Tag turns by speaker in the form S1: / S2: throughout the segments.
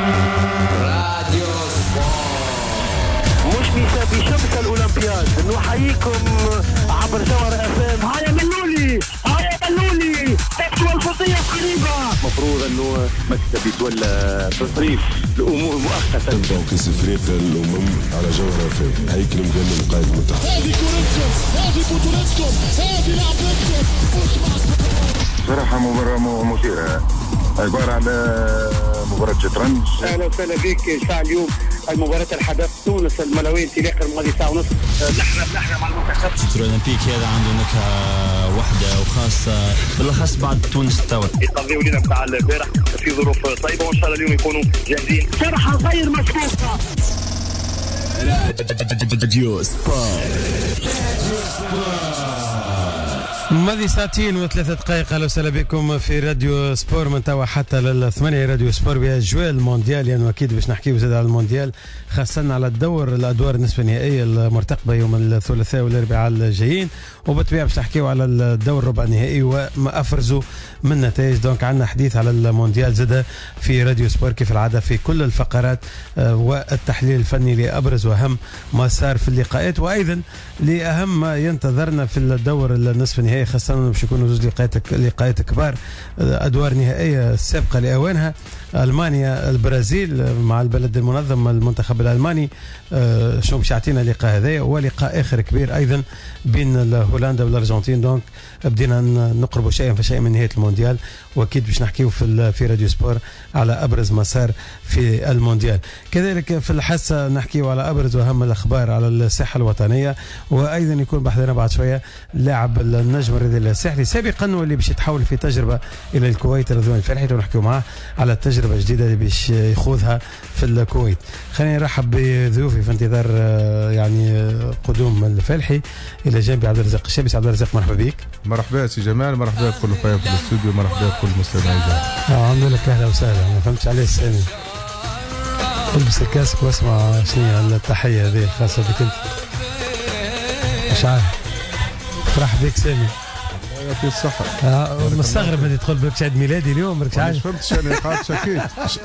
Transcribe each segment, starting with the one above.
S1: بشمس الأولمبياد نحييكم عبر جوهر FM. هيا ملولي تكتوى الفضية قريبة. مفروض أنه مكتب يتولى تصريف الأمور مؤقتا.
S2: توقيس إفريقيا للأمم على جوهر FM. هيكل مجنن القائد المتحد.
S3: هذه كورتكم، هذه بطولتكم، هذه لعبتكم.
S4: صراحة مباراة مثيرة، عبارة على مباراة شطرنج.
S1: أهلا وسهلا بك. ساعة اليوم المباراة الحدث تونس الملاوي انطلاقا الماضي ساعة ونصف. نحن مع المنتخب.
S5: الستر الأولمبيك هذا عنده نكهة واحدة وخاصة بالأخص بعد تونس توا.
S1: يقضيوا لنا بتاع البارح في ظروف طيبة وإن شاء الله اليوم يكونوا جاهزين. فرحة غير مسبوقة.
S5: راديو سبورت.
S6: ماضي ساعتين وثلاثة دقائق. أهلا وسهلا بكم في راديو سبور من توا حتى للثمانية. راديو سبور بأجواء المونديال يعني أكيد باش نحكيو زاد على المونديال، خاصة على الأدوار النصف النهائية المرتقبة يوم الثلاثاء والأربعاء الجايين، وبالطبيعة باش نحكيو على الدور الربع النهائي وما أفرزوا من نتائج. دونك عندنا حديث على المونديال زاد في راديو سبور كيف العادة في كل الفقرات، والتحليل الفني لأبرز وأهم ما صار في اللقاءات، وأيضا لأهم ما ينتظرنا في الدور النصف النهائي، خاصة باش يكونوا زوج لقاءات كبار، أدوار نهائية سابقة لأوانها. ألمانيا البرازيل مع البلد المنظم المنتخب الألماني، شنو باش يعطينا اللقاء هذايا، ولقاء آخر كبير أيضا بين هولندا والأرجنتين. دونك بدينا نقربوا شيئا فشيئا من نهاية المونديال، وأكيد باش نحكيو في راديو سبور على أبرز ما صار في المونديال. كذلك في الحاسة نحكيو على أبرز وأهم الأخبار على الساحة الوطنية، وأيضا يكون بحثنا بعد شوية لاعب النجم الرياضي الساحلي سابقا واللي باش يتحول في تجربة إلى الكويت رضوان الفلحي، ونحكيو معاه على التجربة الجديدة اللي باش يخوضها في الكويت. خليني نرحب بضيوفي في انتظار يعني قدوم الفلحي. إلى جانبي عبد الرزاق الشابي. عبد الرزاق مرحبا بك.
S7: مرحبا سي جمال، مرحبا بكل طيب في الاستوديو، مرحبا بكل مستمعي جمال.
S6: عامل لك اهلا وسهلا. ما فهمتش عليه السامي. البس الكاسك واسمع شنو التحيه هذه الخاصه بك انت. مش عارف. فرح بك سامي.
S7: يعطي الصحة.
S6: مستغرب انت تقول بك عيد ميلادي اليوم، ماكش عارف.
S7: مش فهمتش انا قاعد شكيت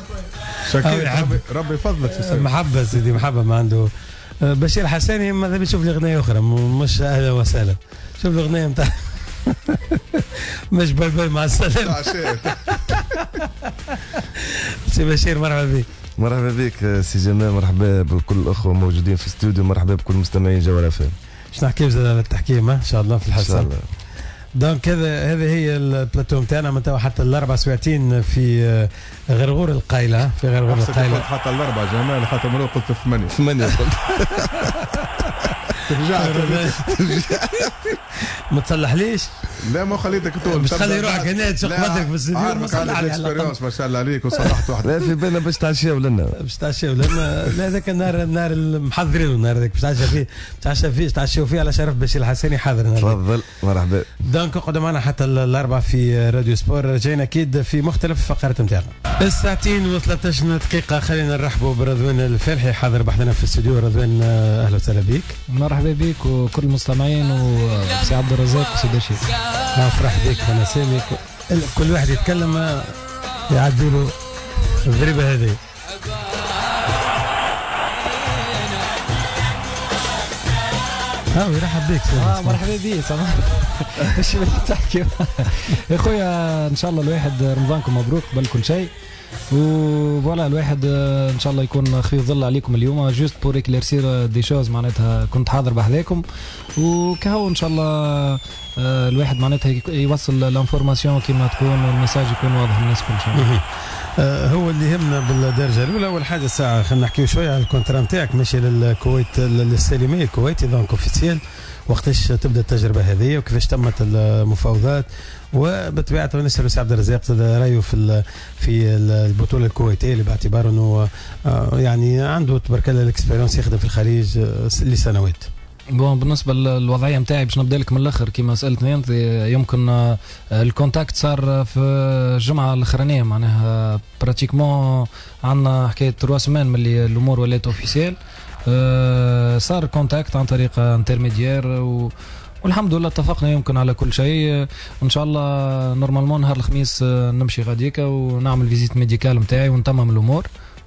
S7: ربي يفضلك سي
S6: محبه سيدي، محبه ما عنده. بشير حساني ماذا بيشوف لي اغنيه اخرى، مش اهلا وسهلا. شوف الاغنيه نتاع مش باي مع السلامه. سي بشير مرحبا بك.
S8: مرحبا بك سي جمال، مرحبا بكل الاخوه موجودين في الاستوديو، مرحبا بكل مستمعين جوهر FM.
S6: باش نحكيو زاد على التحكيم ان شاء الله في الحصه. ان شاء الله. دونك هذه هي البلاتو نتاعنا من توا حتى الاربع سواعتين في غرغور القايله. في غرغور القايله
S7: حتى الاربع جمال، خاطر مرة قلت 8
S8: قلت.
S6: ما تصلح ليش؟
S7: لا ما خليتك تقول
S6: باش تخلي روحك هنا تشق بدرك في الاستديو.
S7: ما صلح عليك اكسبيريونس ما شاء الله عليك وصلحت واحد.
S8: لا في بالنا باش تعشيو لنا
S6: لا هذاك النهار المحضرين النهار هذاك باش تعشيو فيه على شرف بشير الحساني حاضر.
S8: تفضل مرحبا.
S6: دونك اقعدوا معنا حتى الاربعه في راديو سبور، جايين اكيد في مختلف الفقرات نتاعنا. الساعتين و13 دقيقه. خلينا نرحبوا برضوان الفلحي حاضر بحثنا في الاستديو. رضوان اهلا وسهلا بك.
S9: مرحبا بك وكل المستمعين وسي عبد الرزاق وسي بشير.
S6: فرح بك انا سامي. كل واحد يتكلم يعدي له الضريبه هذه. يرحب بك.
S9: مرحبا بك. صباح ايش بتحكي يا خويا؟ ان شاء الله الواحد رمضانكم مبروك قبل كل شيء، وفوالا الواحد ان شاء الله يكون خفيف ظل عليكم اليوم. جوست بور اكليرسير دي شوز معناتها كنت حاضر بحذاكم، وكهو ان شاء الله الواحد معناتها يوصل الانفورماسيون كما تكون والميساج يكون واضح للناس كل شيء.
S6: هو اللي يهمنا بالدرجه الاولى. اول حاجه الساعه خلينا نحكيو شويه على الكونترا نتاعك ماشي للكويت السالميه الكويتي دونك اوفيسيال. وقتاش تبدا التجربه هذه وكيفاش تمت المفاوضات، وبطبيعه نسال سي عبد الرزاق رايه في البطوله الكويتيه اللي باعتباره انه يعني عنده تبارك الله الاكسبيريونس يخدم في الخليج لسنوات.
S9: بالنسبه للوضعيه نتاعي باش نبدا لك من الاخر كما سالتني انت. يمكن الكونتاكت صار في الجمعه الاخرانيه، معناها براتيكمون عندنا حكايه 3 سمان من اللي الامور ولات اوفيسيال. صار كونتاكت عن طريق انترميديير والحمد لله اتفقنا يمكن على كل شيء. ان شاء الله نورمالمون نهار الخميس نمشي غاديكا ونعمل فيزيت ميديكال نتاعي ونتمم الامور،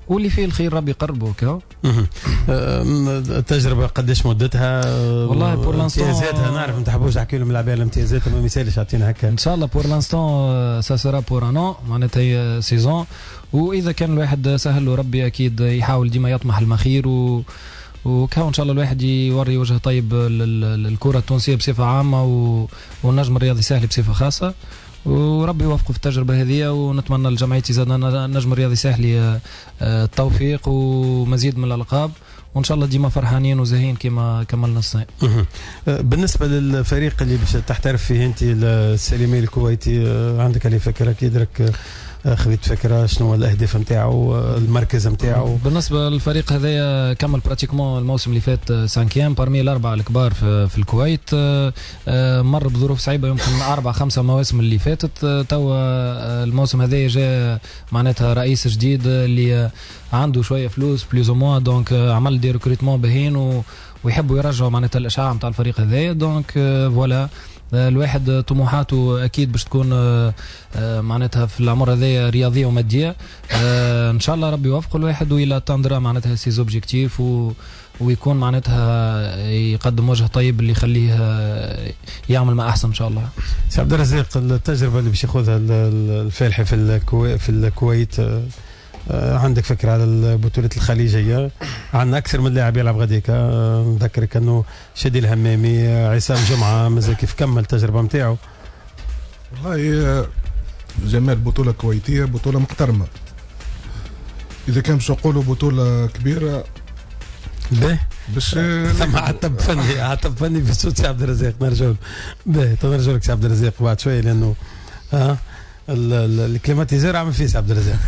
S9: واللي فيه الخير ربي يقربه كاو.
S6: التجربه قداش مدتها؟
S9: والله بور لانستون
S6: امتيازاتها نعرف ما تحبوش تحكي لهم اللاعبين الامتيازات ما مثالش اعطينا هكا
S9: ان شاء الله. بور لانستون سا سيرا بور ان معناتها هي سيزون، واذا كان الواحد سهل له ربي اكيد يحاول ديما يطمح المخير وكاو ان شاء الله الواحد يوري وجه طيب للكره التونسيه بصفه عامه والنجم الرياضي سهل بصفه خاصه، وربي يوفقه في التجربه هذه، ونتمنى لجمعيتي زاد النجم الرياضي ساحلي التوفيق ومزيد من الالقاب، وان شاء الله ديما فرحانين وزاهين كما كملنا الصيف.
S6: بالنسبه للفريق اللي باش تحترف فيه انت السليمي الكويتي، عندك عليه فكره كيدرك خذيت فكره شنو الاهداف نتاعو المركز نتاعو؟
S9: بالنسبه للفريق هذايا كمل براتيكمون الموسم اللي فات 5 بارمي الاربعه الكبار في الكويت، مر بظروف صعيبه يمكن 4-5 مواسم اللي فاتت، توا الموسم هذايا جاء معناتها رئيس جديد اللي عنده شويه فلوس بلوز او موان، دونك عمل دي ريكروتمون باهين ويحبوا يرجعوا معناتها الاشعاع نتاع الفريق هذايا، دونك فوالا الواحد طموحاته اكيد باش تكون معناتها في العمر هذايا رياضيه وماديه، ان شاء الله ربي يوفقه الواحد ويلا تندرا معناتها سي اوبجيكتيف ويكون معناتها يقدم وجه طيب اللي يخليه يعمل ما احسن ان شاء الله.
S6: سي عبد الرزاق، التجربه اللي باش ياخذها الفالحي في الكويت، عندك فكره على البطولة الخليجية؟ عندنا أكثر من لاعب يلعب غاديك، نذكرك أنه شادي الهمامي، عصام جمعة مازال كيف كمل التجربة متاعه.
S7: والله جميع البطولة الكويتية بطولة محترمة، إذا كان باش نقولوا بطولة كبيرة
S6: باهي
S7: باش
S6: ثم عتب فني في صوت سي عبد الرزاق، نرجع باهي نرجع لك سي عبد الرزاق بعد شوية لأنه الكليماتيزور عامل فيه سي عبد الرزاق.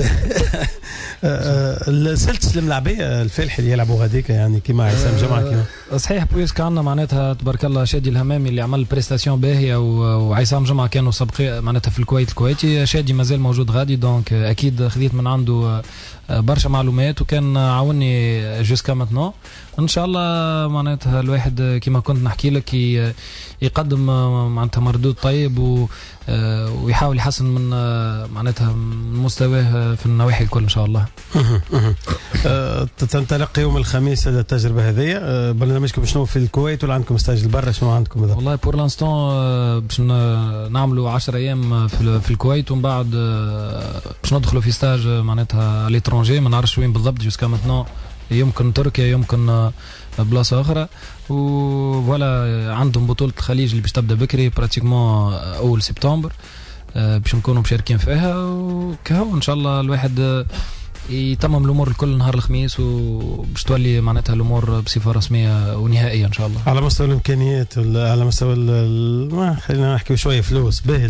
S6: سلت الملاعبيه الفالحي اللي يلعبوا غاديك يعني كيما عصام جمعه كيما
S9: صحيح بويسك عندنا معناتها تبارك الله شادي الهمامي اللي عمل بريستاسيون باهيه وعصام جمعه كانوا سابقين معناتها في الكويت الكويتي، شادي مازال موجود غادي، دونك اكيد خذيت من عنده برشا معلومات وكان عاوني جوسكا ماتنون. ان شاء الله معناتها الواحد كما كنت نحكي لك يقدم معناتها مردود طيب ويحاول يحسن من معناتها مستواه في النواحي الكل ان شاء الله.
S6: تنطلق يوم الخميس التجربه هذه، برنامجكم شنو في الكويت ولا عندكم ستاج لبرا؟ شنو عندكم بالضبط؟
S9: والله بور لانستون باش نعملوا 10 ايام في الكويت ومن بعد باش ندخلوا في ستاج معناتها ليترونجي، ما نعرفش وين بالضبط جوسكا ماتنون، يمكن تركيا يمكن بلاصه اخرى، وفوالا عندهم بطوله الخليج اللي باش تبدا بكري براتيكمون اول سبتمبر باش نكونوا مشاركين فيها، وكهو ان شاء الله الواحد يتمم الامور الكل نهار الخميس وباش تولي معناتها الامور بصفه رسميه ونهائيه ان شاء الله.
S6: على مستوى الامكانيات ولا على مستوى خلينا نحكي شويه فلوس باهي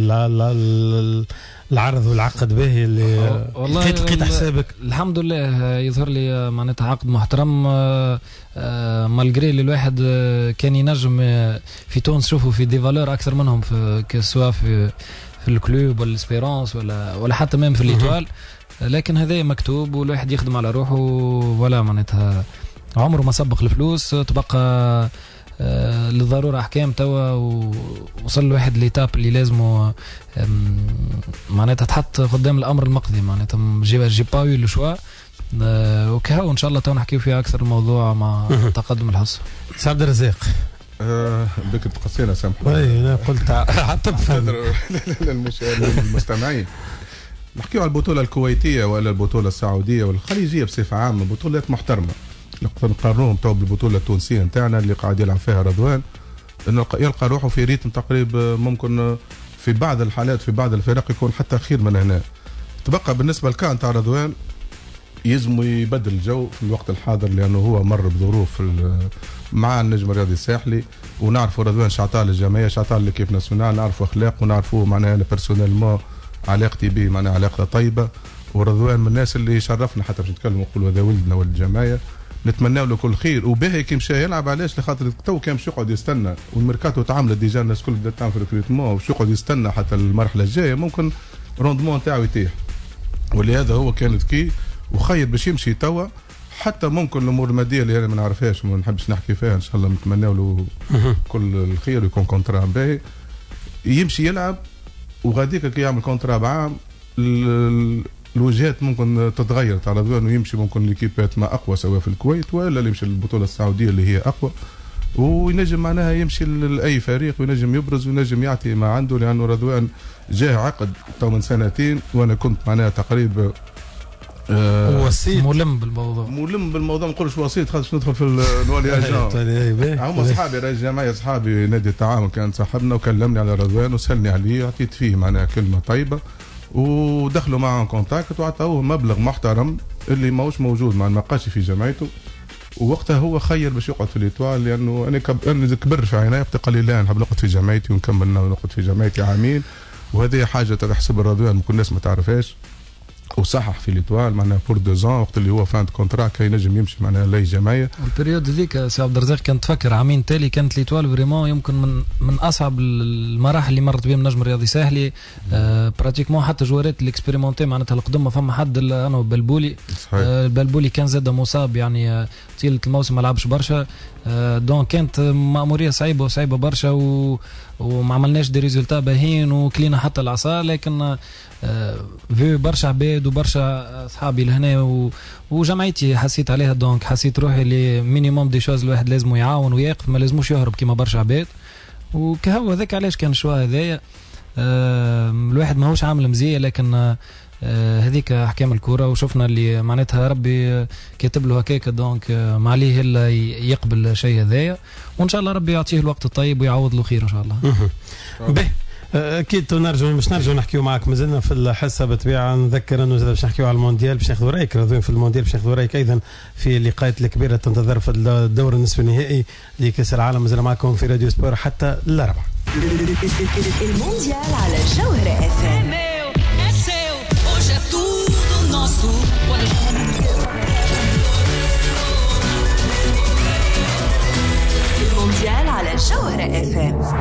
S6: العرض والعقد باهي اللي
S9: والله
S6: لقيت حسابك؟
S9: الحمد لله يظهر لي معناتها عقد محترم، مالغري اللي الواحد كان ينجم في تونس شوفوا في دي فالور اكثر منهم في كسوا في الكلوب ولا الاسبيرونس ولا حتى ميم في الايتوال، لكن هذا مكتوب والواحد يخدم على روحه ولا معناتها عمره ما سبق الفلوس، تبقى للضروره احكام توا ووصل الواحد ليتاب اللي لازمه معناتها تحط قدام الامر المقضي، معناتها جي با يو لو شوا، وكهو ان شاء الله تو نحكيو فيها اكثر الموضوع مع تقدم الحصه.
S6: سي عبد الرزاق
S7: بك تقصينا سامحوا.
S6: انا قلت حتى
S7: المستمعين نحكيو على البطوله الكويتيه ولا البطوله السعوديه والخليجيه بصفه عامه، بطولات محترمه نقدر نقارنوهم تو بالبطوله التونسيه نتاعنا اللي قاعد يلعب فيها رضوان، انه يلقى روحه في ريتم تقريبا ممكن في بعض الحالات في بعض الفرق يكون حتى خير من هنا. تبقى بالنسبه لكان تاع رضوان يلزم يبدل الجو في الوقت الحاضر، لانه هو مر بظروف مع النجم الرياضي الساحلي، ونعرفوا رضوان شعطال الجمعيه شعطال ليكيب ناسيونال، نعرفوا اخلاق ونعرفوا معناها بيرسونيلمون علاقتي به معناها علاقه طيبه، ورضوان من الناس اللي شرفنا حتى باش نتكلموا نقولوا هذا ولدنا ولد الجمعيه، نتمنى له كل خير. وباهي كي مشى يلعب علاش لخاطر تو كان باش يقعد يستنى والميركاتو تعاملت ديجا الناس الكل بدات تعمل في الريكروتمون وباش يقعد يستنى حتى المرحله الجايه ممكن روندمون تاعو يتيح، ولهذا هو كان ذكي وخير باش يمشي توا، حتى ممكن الامور الماديه اللي انا ما نعرفهاش ما نحبش نحكي فيها ان شاء الله نتمنى له كل الخير ويكون كونترا باهي يمشي يلعب، وغاديك كي يعمل كونترا بعام الوجهات ممكن تتغير تاع رضوان ويمشي ممكن ليكيبات ما اقوى سواء في الكويت ولا اللي يمشي للبطوله السعوديه اللي هي اقوى وينجم معناها يمشي لاي فريق وينجم يبرز وينجم يعطي ما عنده لانه رضوان جاه عقد تو من سنتين وانا كنت معناها تقريبا
S9: وسيط ملم بالموضوع
S7: ما نقولش وسيط خاطر ندخل في نولي اجان هما اصحابي رئيس جمعيه اصحابي نادي التعاون كان صاحبنا وكلمني على رضوان وسالني عليه عطيت فيه معناها كلمه طيبه ودخلوا معه كونتاكت وعطاوه مبلغ محترم اللي ماهوش موجود مع المقاشي في جمعيته ووقتها هو خير باش يقعد في الإيطوال لانه انا كبر في عيني قال لي لا نحب نقعد في جمعيتي ونكمل نقعد في جمعيتي عامين وهذه حاجه تحسب الرضوان ممكن الناس ما تعرفهاش وصحح في الإيطوال معناها بور 2 وقت اللي هو فاند كونترا كي ينجم يمشي معناها لاي جمعيه.
S9: البريود ذيك سي عبد الرزاق كنت تفكر عامين تالي كانت الإيطوال فريمون يمكن من اصعب المراحل اللي مرت بهم نجم رياضي ساهلي براتيكمون حتى جوارات الاكسبيريمونتي معناتها القدم ما فما حد الا انا وبلبولي. بلبولي كان زاد مصاب يعني طيله الموسم ما لعبش برشا دونك كانت مأمورية صعيبة برشا وما عملناش دي ريزولتا باهين وكلينا حتى العصا لكن في برشا عباد وبرشا اصحابي لهنا وجمعيتي حسيت عليها دونك حسيت روحي اللي مينيموم دي شوز الواحد لازم يعاون ويقف ما لازموش يهرب كيما برشا عباد وكهو هذاك علاش كان شويه هذايا الواحد ماهوش عامل مزيه لكن هذيك احكام الكوره وشفنا اللي معناتها ربي كاتب له هكاك دونك ما عليه الا يقبل الشيء هذايا وان شاء الله ربي يعطيه الوقت الطيب ويعوض له خير ان شاء الله.
S6: به اكيد نرجعوا نحكيوا معك مازلنا في الحصه بطبيعه نذكر انه باش نحكيوا على المونديال باش ناخذوا رايك رضوان في المونديال باش ناخذوا رايك ايضا في اللقاءات الكبيره تنتظر في الدور النصف النهائي لكاس العالم مازال معكم في راديو سبور حتى الاربعاء.
S10: المونديال على الجوهرة اف ام المونديال على الجوهرة اف ام.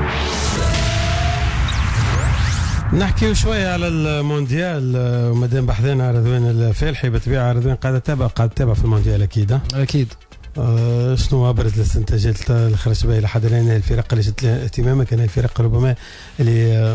S6: نحكي شويه على المونديال ومادام بحثنا على رضوان الفالحي بطبيعه رضوان قاعد تتابع في المونديال اكيد شنو ابرز الاستنتاجات اللي خرجت بها لحد الان الفرق اللي شدت اهتمامك كان الفرق ربما اللي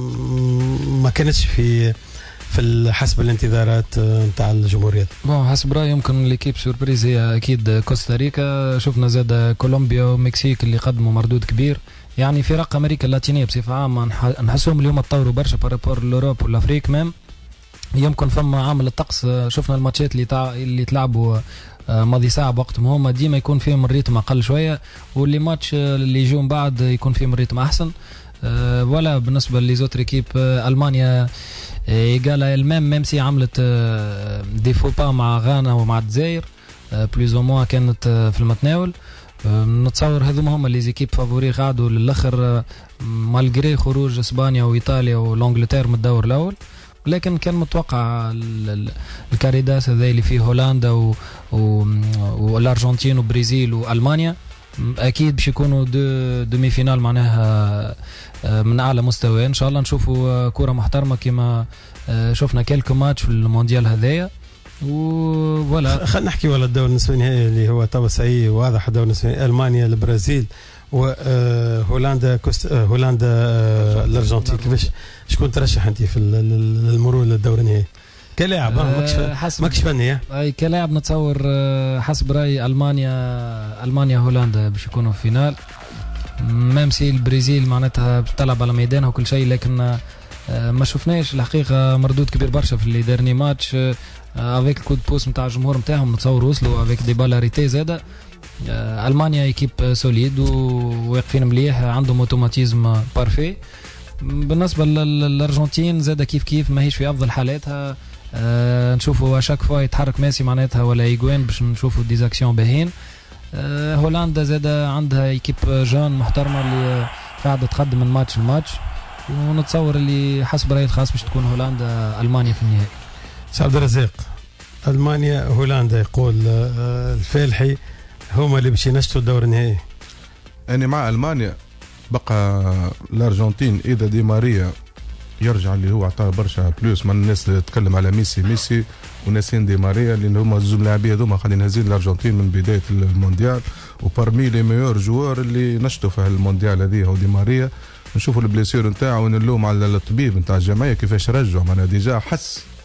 S6: ما كانتش في حسب الانتظارات نتاع الجمهوريات.
S9: حسب رايي يمكن ليكيب سوربريز هي اكيد كوستاريكا شفنا زاد كولومبيا ومكسيك اللي قدموا مردود كبير يعني فرق امريكا اللاتينيه بصفه عامه نحسهم اليوم تطوروا برشا بارابور لوروب والافريق ميم يمكن فما عامل الطقس شفنا الماتشات اللي تلعبوا ماضي ساعه بوقتهم هما ديما يكون فيهم الريتم اقل شويه واللي ماتش اللي يجون بعد يكون فيهم الريتم احسن ولا بالنسبه ليزوتر ايكيب المانيا قال المام سي عملت دي فوبا مع غانا ومع الجزائر بلوز او موا كانت في المتناول نتصور هذوما هما لي زيكيب فافوري قعدوا للاخر مالغري خروج اسبانيا وايطاليا والانجلترا من الدور الاول لكن كان متوقع الكاريداس هذا اللي فيه هولندا والارجنتين وبرازيل والمانيا اكيد باش يكونوا دومي فينال معناها من اعلى مستوى ان شاء الله نشوفوا كره محترمه كما شفنا كلكو ماتش في المونديال هذايا ولا
S6: خلينا نحكي على الدور النصف النهائي اللي هو تو سعي واضح الدور النصف النهائي المانيا البرازيل وهولندا هولندا الارجنتين كيفاش شكون ترشح انت في المرور للدور النهائي كلاعب ماكش فني
S9: اي كلاعب نتصور حسب رايي المانيا هولندا باش يكونوا في فينال ميم سي البرازيل معناتها بتلعب على ميدانها وكل شيء لكن ما شفناش الحقيقه مردود كبير برشا في اللي ديرني ماتش افيك الكود بوس نتاع الجمهور نتاعهم نتصور وصلوا افيك دي بالاريتي زاده المانيا ايكيب سوليد وواقفين مليح عندهم اوتوماتيزم بارفي بالنسبه للارجنتين زاده كيف ماهيش في افضل حالاتها نشوفوا شاك فوا يتحرك ميسي معناتها ولا ايغوين باش نشوفوا ديزاكسيون باهين هولندا زاده عندها ايكيب جون محترمه اللي قاعده تقدم من ماتش لماتش ونتصور اللي حسب رايي الخاص باش تكون هولندا المانيا في النهائي.
S6: عبد الرزاق المانيا هولندا يقول الفالحي هما اللي باش ينشطوا الدور النهائي.
S7: انا مع المانيا بقى الارجنتين اذا دي ماريا يرجع اللي هو عطاه برشا بلوس من الناس اللي تتكلم على ميسي وناسين دي ماريا اللي هما زوج لاعبين هذوما قاعدين هازين الارجنتين من بدايه المونديال وبارمي لي ميور جوار اللي نشطوا في المونديال هذه هو دي ماريا نشوفوا البليسير نتاعو ونلوم على الطبيب نتاع الجمعيه كيفاش رجعوا معناها ديجا حس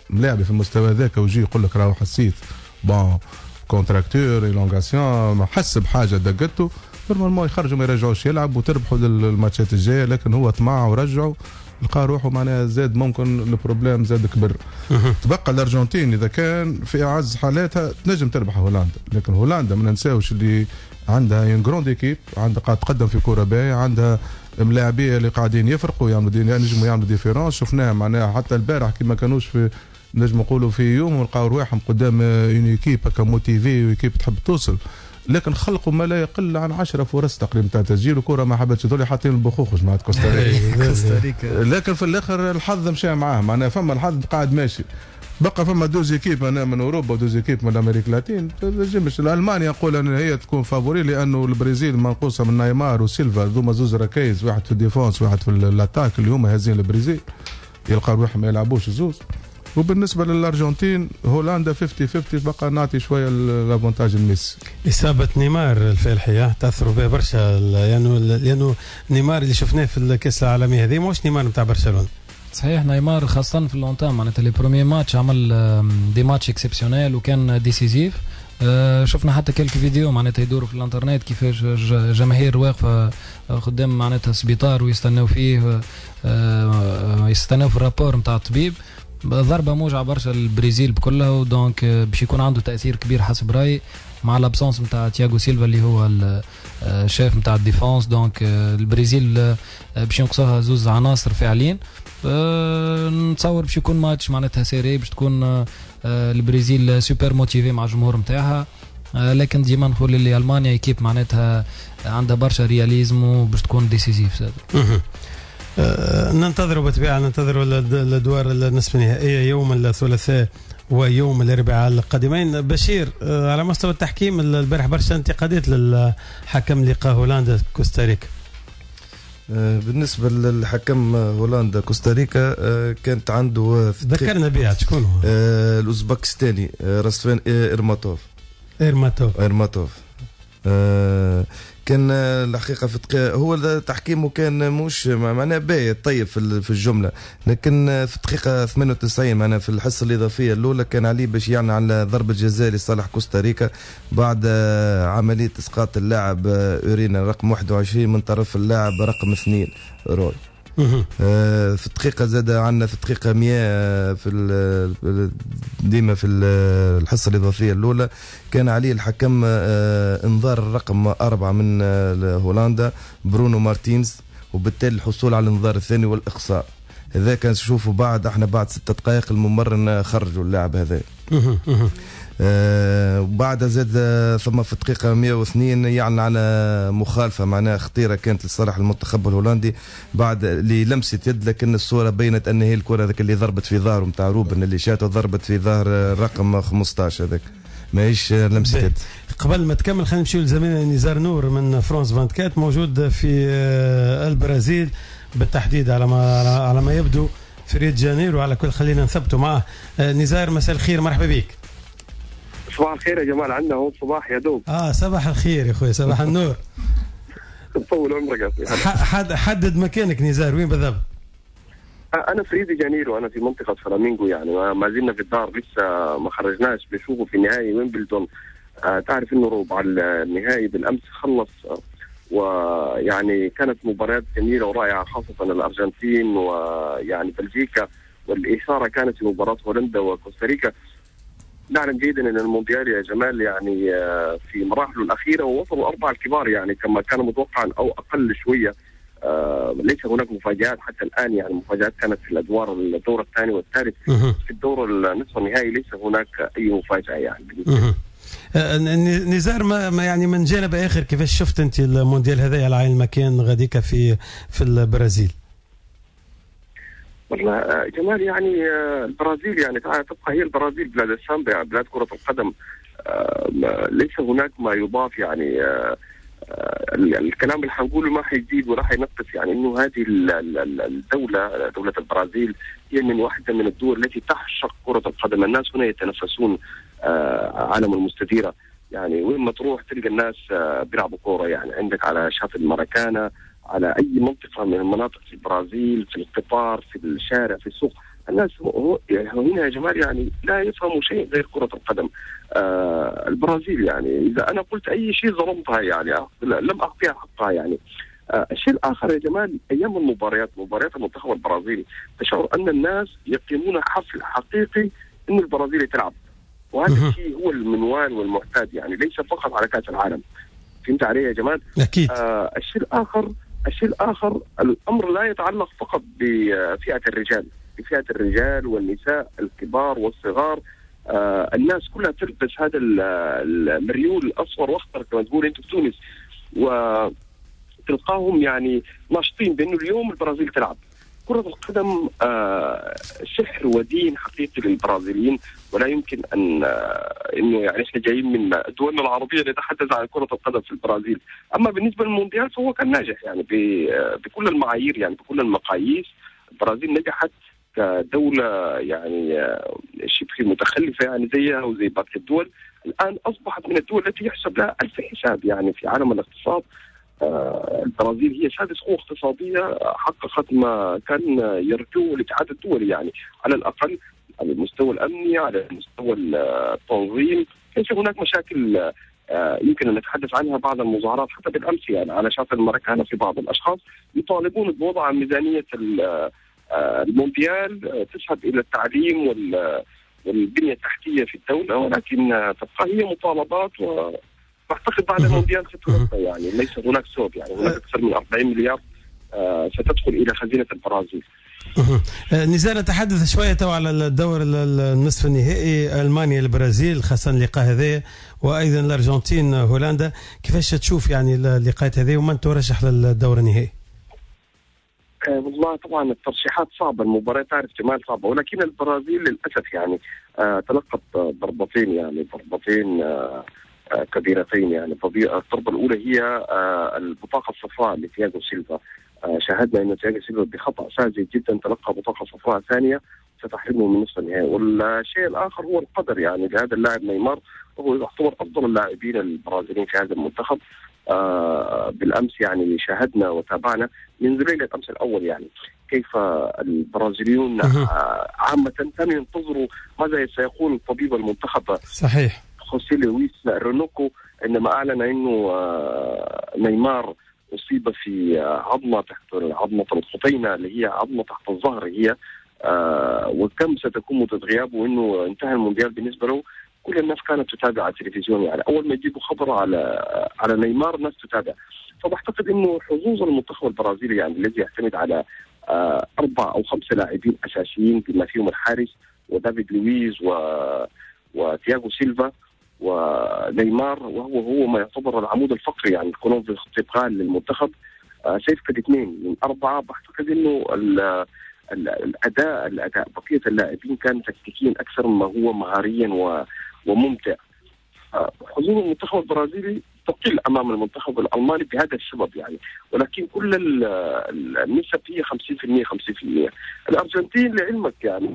S7: ملاعبي في المستوى ذاك ويجي يقول لك راهو حسيت بون كونتراكتور إلونغاسيون حس بحاجه دقته نورمالمون يخرجوا ما يرجعوش يلعب وتربحوا الماتشات الجايه، لكن هو طمع ورجعوا لقى روحه معناها زاد ممكن البروبليم زاد كبر. تبقى الارجنتين اذا كان في اعز حالاتها تنجم تربح هولندا، لكن هولندا ما ننساوش اللي عندها ين جروند ايكيب، عندها قاعد تقدم في كره باهيه، عندها ملاعبيه اللي قاعدين يفرقوا ينجموا يعملوا ديفيرونس. شفناها معناها حتى البارح كي ما كانوش في نجم نقولوا في يوم ولقاو رواحهم قدام اون ايكيب هكا موتيفي وايكيب تحب توصل، لكن خلقوا ما لا يقل عن 10 فرص تقريبا تاع تسجيل وكره ما حبتش تدوري حاطين البخوخ جماعه كوستاريكا. لكن في الاخر الحظ مشى معاه، معناها فما الحظ قاعد ماشي. بقى فما دوز ايكيب من اوروبا ودوز ايكيب من امريكا اللاتين. تنجمش المانيا نقول ان هي تكون فافوري لانه البرازيل منقوصه من نيمار وسيلفا، ذوما زوز ركايز، واحد في الديفونس واحد في الاتاك اللي هما هازين البرازيل، يلقى روحهم ما يلعبوش الزوز. وبالنسبه للارجنتين هولندا 50-50 بقى نعطي شويه الافونتاج لميسي.
S6: اصابه نيمار الفالحيه تاثروا بها برشا، لانه نيمار اللي شفناه في الكاس العالمي هذه مش نيمار نتاع برشلونه.
S9: صحيح نيمار خاصه في اللونتام معناتها لي بروميي ماتش عمل دي ماتش اكسبسيونيل وكان ديسيزيف. شفنا حتى كلك فيديو معناتها يدوروا في الانترنت كيفاش جماهير واقفه قدام معناتها سبيطار ويستناو فيه، يستناو في الرابور نتاع الطبيب. ضربه موجعه برشا البرازيل بكلها، ودونك باش يكون عنده تاثير كبير حسب رايي مع لابسونس نتاع تياغو سيلفا اللي هو الشيف نتاع الديفونس. دونك البرازيل باش ينقصوها زوز عناصر فاعلين. نتصور باش يكون ماتش معناتها سيري، باش تكون البرازيل سوبر موتيفي مع الجمهور نتاعها. لكن ديما نقول اللي المانيا ايكيب معناتها عندها برشا رياليزم وباش تكون ديسيزيف زاد.
S6: ننتظروا بالطبيعه، ننتظروا الادوار النصف النهائيه يوم الثلاثاء ويوم الاربعاء القادمين. بشير، على مستوى التحكيم البارح برشا انتقادات للحكم لقاء هولندا كوستاريكا.
S8: بالنسبه للحكم هولندا كوستاريكا كانت عنده
S6: ذكرنا بها شكون هو؟
S8: الاوزبكستاني رسفان إيرماتوف. كان الحقيقة في هو تحكيمه كان مش معناه باهي طيب في الجملة، لكن في الدقيقة 98 معناه في الحصة الإضافية الأولى كان عليه باش يعني على ضربة جزاء لصالح كوستاريكا بعد عملية إسقاط اللاعب أورينا رقم 21 من طرف اللاعب رقم 2 روي. في الدقيقة زاد عندنا في الدقيقة 100 في ديما في الحصة الإضافية الأولى كان عليه الحكم انذار الرقم 4 من هولندا برونو مارتينز، وبالتالي الحصول على الانذار الثاني والإقصاء. هذا كان نشوفوا بعد 6 دقائق الممرن خرجوا اللاعب هذا. وبعد زاد ثم في الدقيقة 102 يعني على مخالفة معناها خطيرة كانت لصالح المنتخب الهولندي بعد للمسة يد، لكن الصورة بينت أن هي الكرة ذاك اللي ضربت في ظهره متاع روبن اللي شاته ضربت في ظهر رقم 15 هذاك ماهيش لمسة يد.
S6: قبل ما تكمل خلينا نمشيو لزميلنا نزار نور من فرانس 24 موجود في البرازيل بالتحديد على ما يبدو في ريو دي جانيرو. على كل خلينا نثبتوا معه. نزار مساء الخير، مرحبا بك.
S1: صباح الخير يا جمال، عندنا هون صباح يا دوب.
S6: صباح الخير يا اخوي، صباح النور.
S1: طول عمرك يا
S6: حدد مكانك نزار، وين بالضبط؟
S1: انا في ريو دي جانيرو، انا في منطقه فلامينغو، يعني ما زلنا في الدار لسه ما خرجناش. بنشوفه في نهائي ويمبلدون. تعرف انه ربع النهائي بالامس خلص، ويعني كانت مباريات جميله ورائعه، خاصه الارجنتين ويعني بلجيكا، والاثاره كانت في مباراه هولندا وكوستاريكا. نعلم جيدا ان المونديال يا جمال يعني في مراحله الاخيره ووصلوا 4 الكبار يعني كما كان متوقعا او اقل شويه. ليس هناك مفاجآت حتى الان، يعني المفاجآت كانت في الدور الثاني والثالث. في الدور النصف النهائي ليس هناك اي مفاجاه يعني.
S6: نزار ما يعني من جانب اخر كيفاش شفت انت المونديال هذا على عين المكان غاديك في البرازيل؟
S1: والله جمال يعني البرازيل يعني تبقى هي البرازيل بلاد السامبا، يعني بلاد كرة القدم. ليس هناك ما يضاف يعني. الكلام اللي حنقوله ما حيزيد ولا حينقص، يعني انه هذه دولة البرازيل هي من واحدة من الدول التي تعشق كرة القدم. الناس هنا يتنافسون عالم المستديرة، يعني وين ما تروح تلقى الناس بيلعبوا كورة. يعني عندك على شاطئ الماراكانا، على اي منطقة من المناطق في البرازيل، في القطار، في الشارع، في السوق، الناس هنا يا جمال يعني لا يفهموا شيء غير كرة القدم. البرازيل يعني إذا أنا قلت أي شيء ظلمتها يعني لم أعطيها حقها يعني. الشيء الآخر يا جمال أيام مباريات المنتخب البرازيلي تشعر أن الناس يقيمون حفل حقيقي إن البرازيل تلعب، وهذا الشيء هو المنوال والمعتاد يعني ليس فقط على كأس العالم. فهمت علي يا جمال؟
S6: أكيد.
S1: الشيء الآخر الأمر لا يتعلق فقط بفئة الرجال والنساء الكبار والصغار. الناس كلها تلبس هذا المريول الأصفر وأخضر كما تقول أنت في تونس، وتلقاهم يعني ناشطين بأنه اليوم البرازيل تلعب. كرة القدم سحر ودين حقيقي للبرازيليين، ولا يمكن انه يعني احنا جايين من دولنا العربية نتحدث عن كرة القدم في البرازيل. اما بالنسبة للمونديال فهو كان ناجح يعني بكل المعايير يعني بكل المقاييس. البرازيل نجحت كدولة يعني شبه متخلفة يعني زيها وزي باقي الدول، الآن أصبحت من الدول التي يحسب لها ألف حساب يعني في عالم الاقتصاد. البرازيل هي سادس قوة اقتصادية، حققت ما كان يرجوه الاتحاد الدولي يعني على الأقل على المستوى الأمني، على مستوى التنظيم. ليس هناك مشاكل يمكن أن نتحدث عنها. بعض المظاهرات حتى بالأمس يعني على شاطئ المراكنة في بعض الأشخاص يطالبون بوضع ميزانية المونديال تذهب إلى التعليم والبنية التحتية في الدولة، ولكن تبقى هي مطالبات. واعتقد بعد المونديال ستنفذ يعني ليس هناك سوق يعني هناك أكثر من 40 مليار ستدخل إلى خزينة البرازيل.
S6: نزال نتحدث شوية تو على الدور النصف النهائي ألمانيا البرازيل، خاصة اللقاء هذا، وأيضا الأرجنتين هولندا. كيفاش تشوف يعني اللقاءات هذه ومن ترشح للدور النهائي؟
S1: والله طبعا الترشيحات صعبة، المباراة تعرف جمال صعبة، ولكن البرازيل للأسف يعني تلقت ضربتين كبيرتين يعني. الضربة الأولى هي البطاقة الصفراء لتياغو سيلفا. شاهدنا أن تياغو سيلفا بخطأ ساذج جدا تلقى بطاقة صفراء ثانية ستحرمه من نصف النهائي. والشيء الآخر هو القدر يعني لهذا اللاعب نيمار، وهو يعتبر أفضل اللاعبين البرازيليين في هذا المنتخب. بالأمس يعني شاهدنا وتابعنا منذ ليلة أمس الأول يعني كيف البرازيليون عامة كانوا ينتظروا ماذا سيقول طبيب المنتخب
S6: صحيح
S1: خوسيه لويس رونوكو عندما أعلن أنه نيمار أصيب في عظمة تحت عظمة الخطينة اللي هي عظمة تحت الظهر هي وكم ستكون مدة غيابه وأنه انتهى المونديال بالنسبة له. كل الناس كانت تتابع على التلفزيون يعني أول ما يجيبوا خبر على نيمار الناس تتابع. فبعتقد إنه حظوظ المنتخب البرازيلي يعني الذي يعتمد على 4 أو 5 لاعبين أساسيين بما فيهم الحارس ودافيد لويز وتياغو سيلفا ونيمار، وهو ما يعتبر العمود الفقري يعني الكولون فيرتيبرال للمنتخب. سيفقد 2 من 4. بعتقد إنه الأداء بقية اللاعبين كان تكتيكيا أكثر مما هو مهاريا وممتع. حظوظ المنتخب البرازيلي تقل أمام المنتخب الألماني بهذا السبب يعني، ولكن كل النسب هي 50%. الأرجنتين لعلمك يعني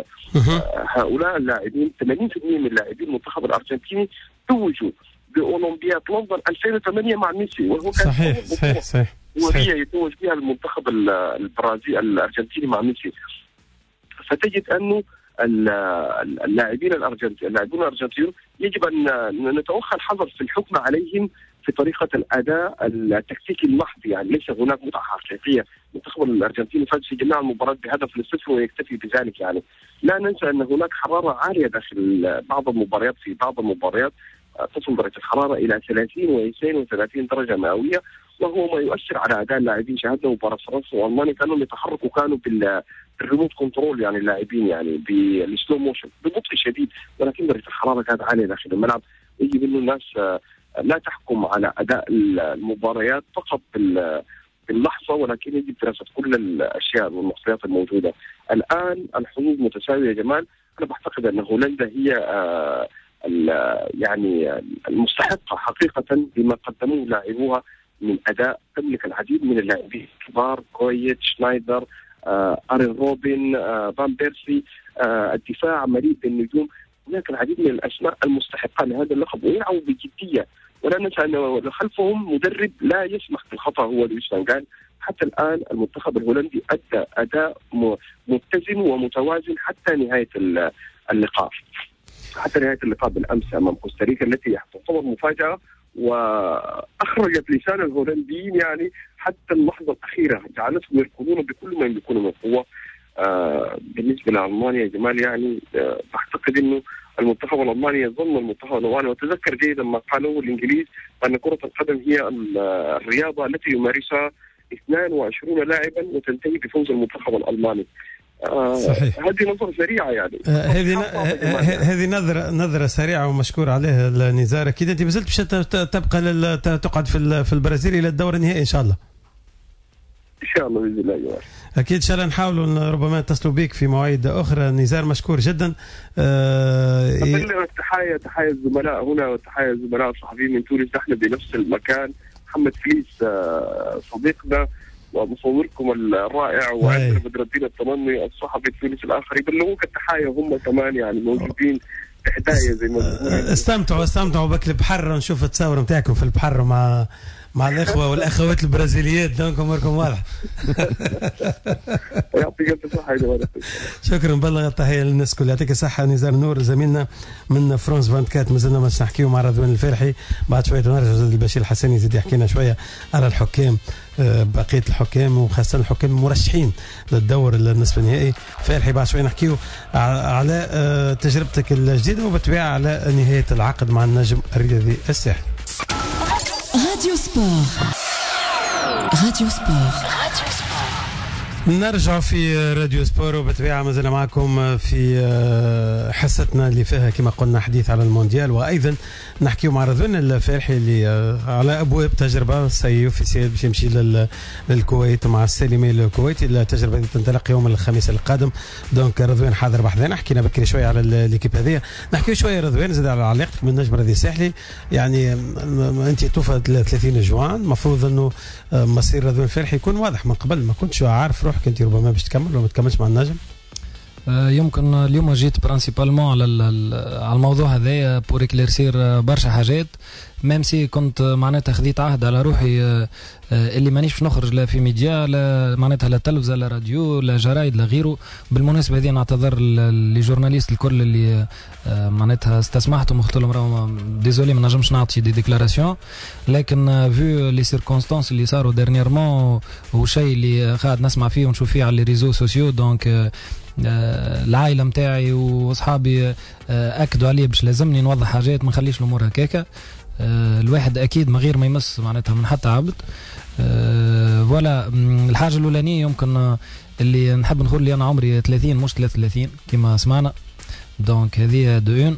S1: هؤلاء اللاعبين 80% من لاعبين المنتخب الأرجنتيني توجوا بأولمبياد لندن 2008 مع ميسي، وهو كان
S6: صحيح
S1: وهي يتوج بها المنتخب البرازيلي الأرجنتيني مع ميسي. فتجد أنه اللاعبين الأرجنتينيون يجب أن نتوخى الحذر في الحكم عليهم في طريقة الأداء التكتيكي المحض يعني ليس هناك متعة حقيقية. المنتخب الأرجنتيني فاز في جميع المباريات بهدف ل0 ويكتفي بذلك يعني. لا ننسى أن هناك حرارة عالية داخل بعض المباريات. في بعض المباريات تصل درجة الحرارة إلى 30 و32 درجة مئوية، وهو ما يؤثر على أداء اللاعبين. شاهدنا مباراة فرنسا وألمانيا كانوا يتحركوا كانوا بالريموت كنترول يعني اللاعبين يعني بالسلو موشن ببطء شديد، ولكن درجة الحرارة كانت عالية داخل الملعب. يجب أن الناس لا تحكم على أداء المباريات فقط باللحظة، ولكن يجب دراسة كل الأشياء والمعطيات الموجودة. الآن الحظوظ متساوية يا جمال. أنا بعتقد أن هولندا هي يعني المستحقة حقيقة بما قدموه لاعبوها من أداء. تملك العديد من اللاعبين الكبار كويت شنايدر أرين روبن فان بيرسي. الدفاع مليء بالنجوم. هناك العديد من الأسماء المستحقة لهذا اللقب ويلعبوا بجدية. ولا ننسى أن خلفهم مدرب لا يسمح بالخطأ هو لويس فان جال. حتى الآن المنتخب الهولندي أدى أداء متزن ومتوازن حتى نهاية اللقاء. حتى نهاية اللقاء بالأمس أمام كوستاريكا التي تعتبر مفاجأة، وأخرجت لسان الهولنديين يعني حتى اللحظة الأخيرة، جعلتهم يركضون بكل ما يملكون من قوة. بالنسبة لألمانيا جمال يعني أعتقد أنه المنتخب الألماني يظل المنتخب الألماني، وتذكر جيدا ما قاله الإنجليز أن كرة القدم هي الرياضة التي يمارسها 22 لاعبا وتنتهي بفوز المنتخب الألماني. صحيح. هذه نظرة سريعة يعني.
S6: هذه نظرة سريعة ومشكور عليها النزار. أكيد أنت مازلت باش تبقى تقعد في البرازيل إلى الدور النهائي إن شاء الله.
S1: إن شاء الله بإذن الله.
S6: أكيد إن شاء الله نحاولوا ربما نتصلوا بك في مواعيد أخرى. نزار مشكور جدا.
S1: تحية الزملاء هنا وتحية الزملاء الصحفيين من تونس، نحن بنفس المكان. محمد فليس صديقنا ومصوركم الرائع، وعندنا بدر الدين التمني الصحفي التونسي الآخر يبلغوك التحية هم كمان يعني موجودين بحداية زي ما
S6: استمتعوا بك البحر. نشوف التصاور نتاعكم في البحر مع الإخوة والأخوات البرازيليات، دونك أموركم واضح.
S1: يعطيك الصحة.
S6: شكرا بالله، تحية للناس كلها. يعطيك الصحة نزار نور زميلنا من فرانس 24. مازلنا ما نحكيو مع رضوان الفالحي، بعد شوية نرجع البشير الحسني يزيد يحكينا شوية على الحكام، بقية الحكام وخاصة الحكام المرشحين للدور النصف النهائي. فالحي بعد شوية نحكيو على تجربتك الجديدة وبالطبيعة على نهاية العقد مع النجم الرياضي الساحلي.
S10: راديو سبور. راديو سبور.
S6: نرجع في راديو سبور وبالطبيعة مازلنا معكم في حصتنا اللي فيها كما قلنا حديث على المونديال، وأيضا نحكيو مع رضوان الفالحي اللي على أبواب تجربة سيوفيسيال باش يمشي للكويت مع السالمي الكويتي. التجربة هذه تنطلق يوم الخميس القادم، دونك رضوان حاضر بحذنا. حكينا بكري شوية على الكيب هذه، نحكيو شوية رضوان زاد على علاقتك بالنجم الرياضي الساحلي. يعني أنت توفى 30 جوان، المفروض أنه مصير رضوان الفالحي يكون واضح من قبل. ما كنتش عارف روحك انت ربما باش تكمل ولا ما تكملش مع النجم؟
S9: يمكن اليوم جيت برانسيبالمون على الموضوع هذا بور اكليرسير برشا حاجات. ميم سي كنت معناتها خذيت عهد على روحي اللي مانيش باش نخرج لا في ميديا لا معناتها لا تلفزه لا راديو لا جرايد لا غيره. بالمناسبه هذه نعتذر لي جورناليست الكل اللي معناتها استسمحتهم وقلت لهم راهم ديزولي ما نجمش نعطي دي ديكلاراسيون، لكن فيو لي سيركونستانس اللي صاروا ديرنييرمون والشيء اللي قاعد نسمع فيه ونشوف فيه على لي ريزو سوسيو، دونك العائله متاعي واصحابي اكدوا علي باش لازمني نوضح حاجات ما نخليش الامور هكاكا. الواحد اكيد ما غير ما يمس معناتها من حتى عبد. ولا الحاجه الاولانيه يمكن اللي نحب نقول لي انا عمري 30 مش 33 كما سمعنا، دونك هذه دو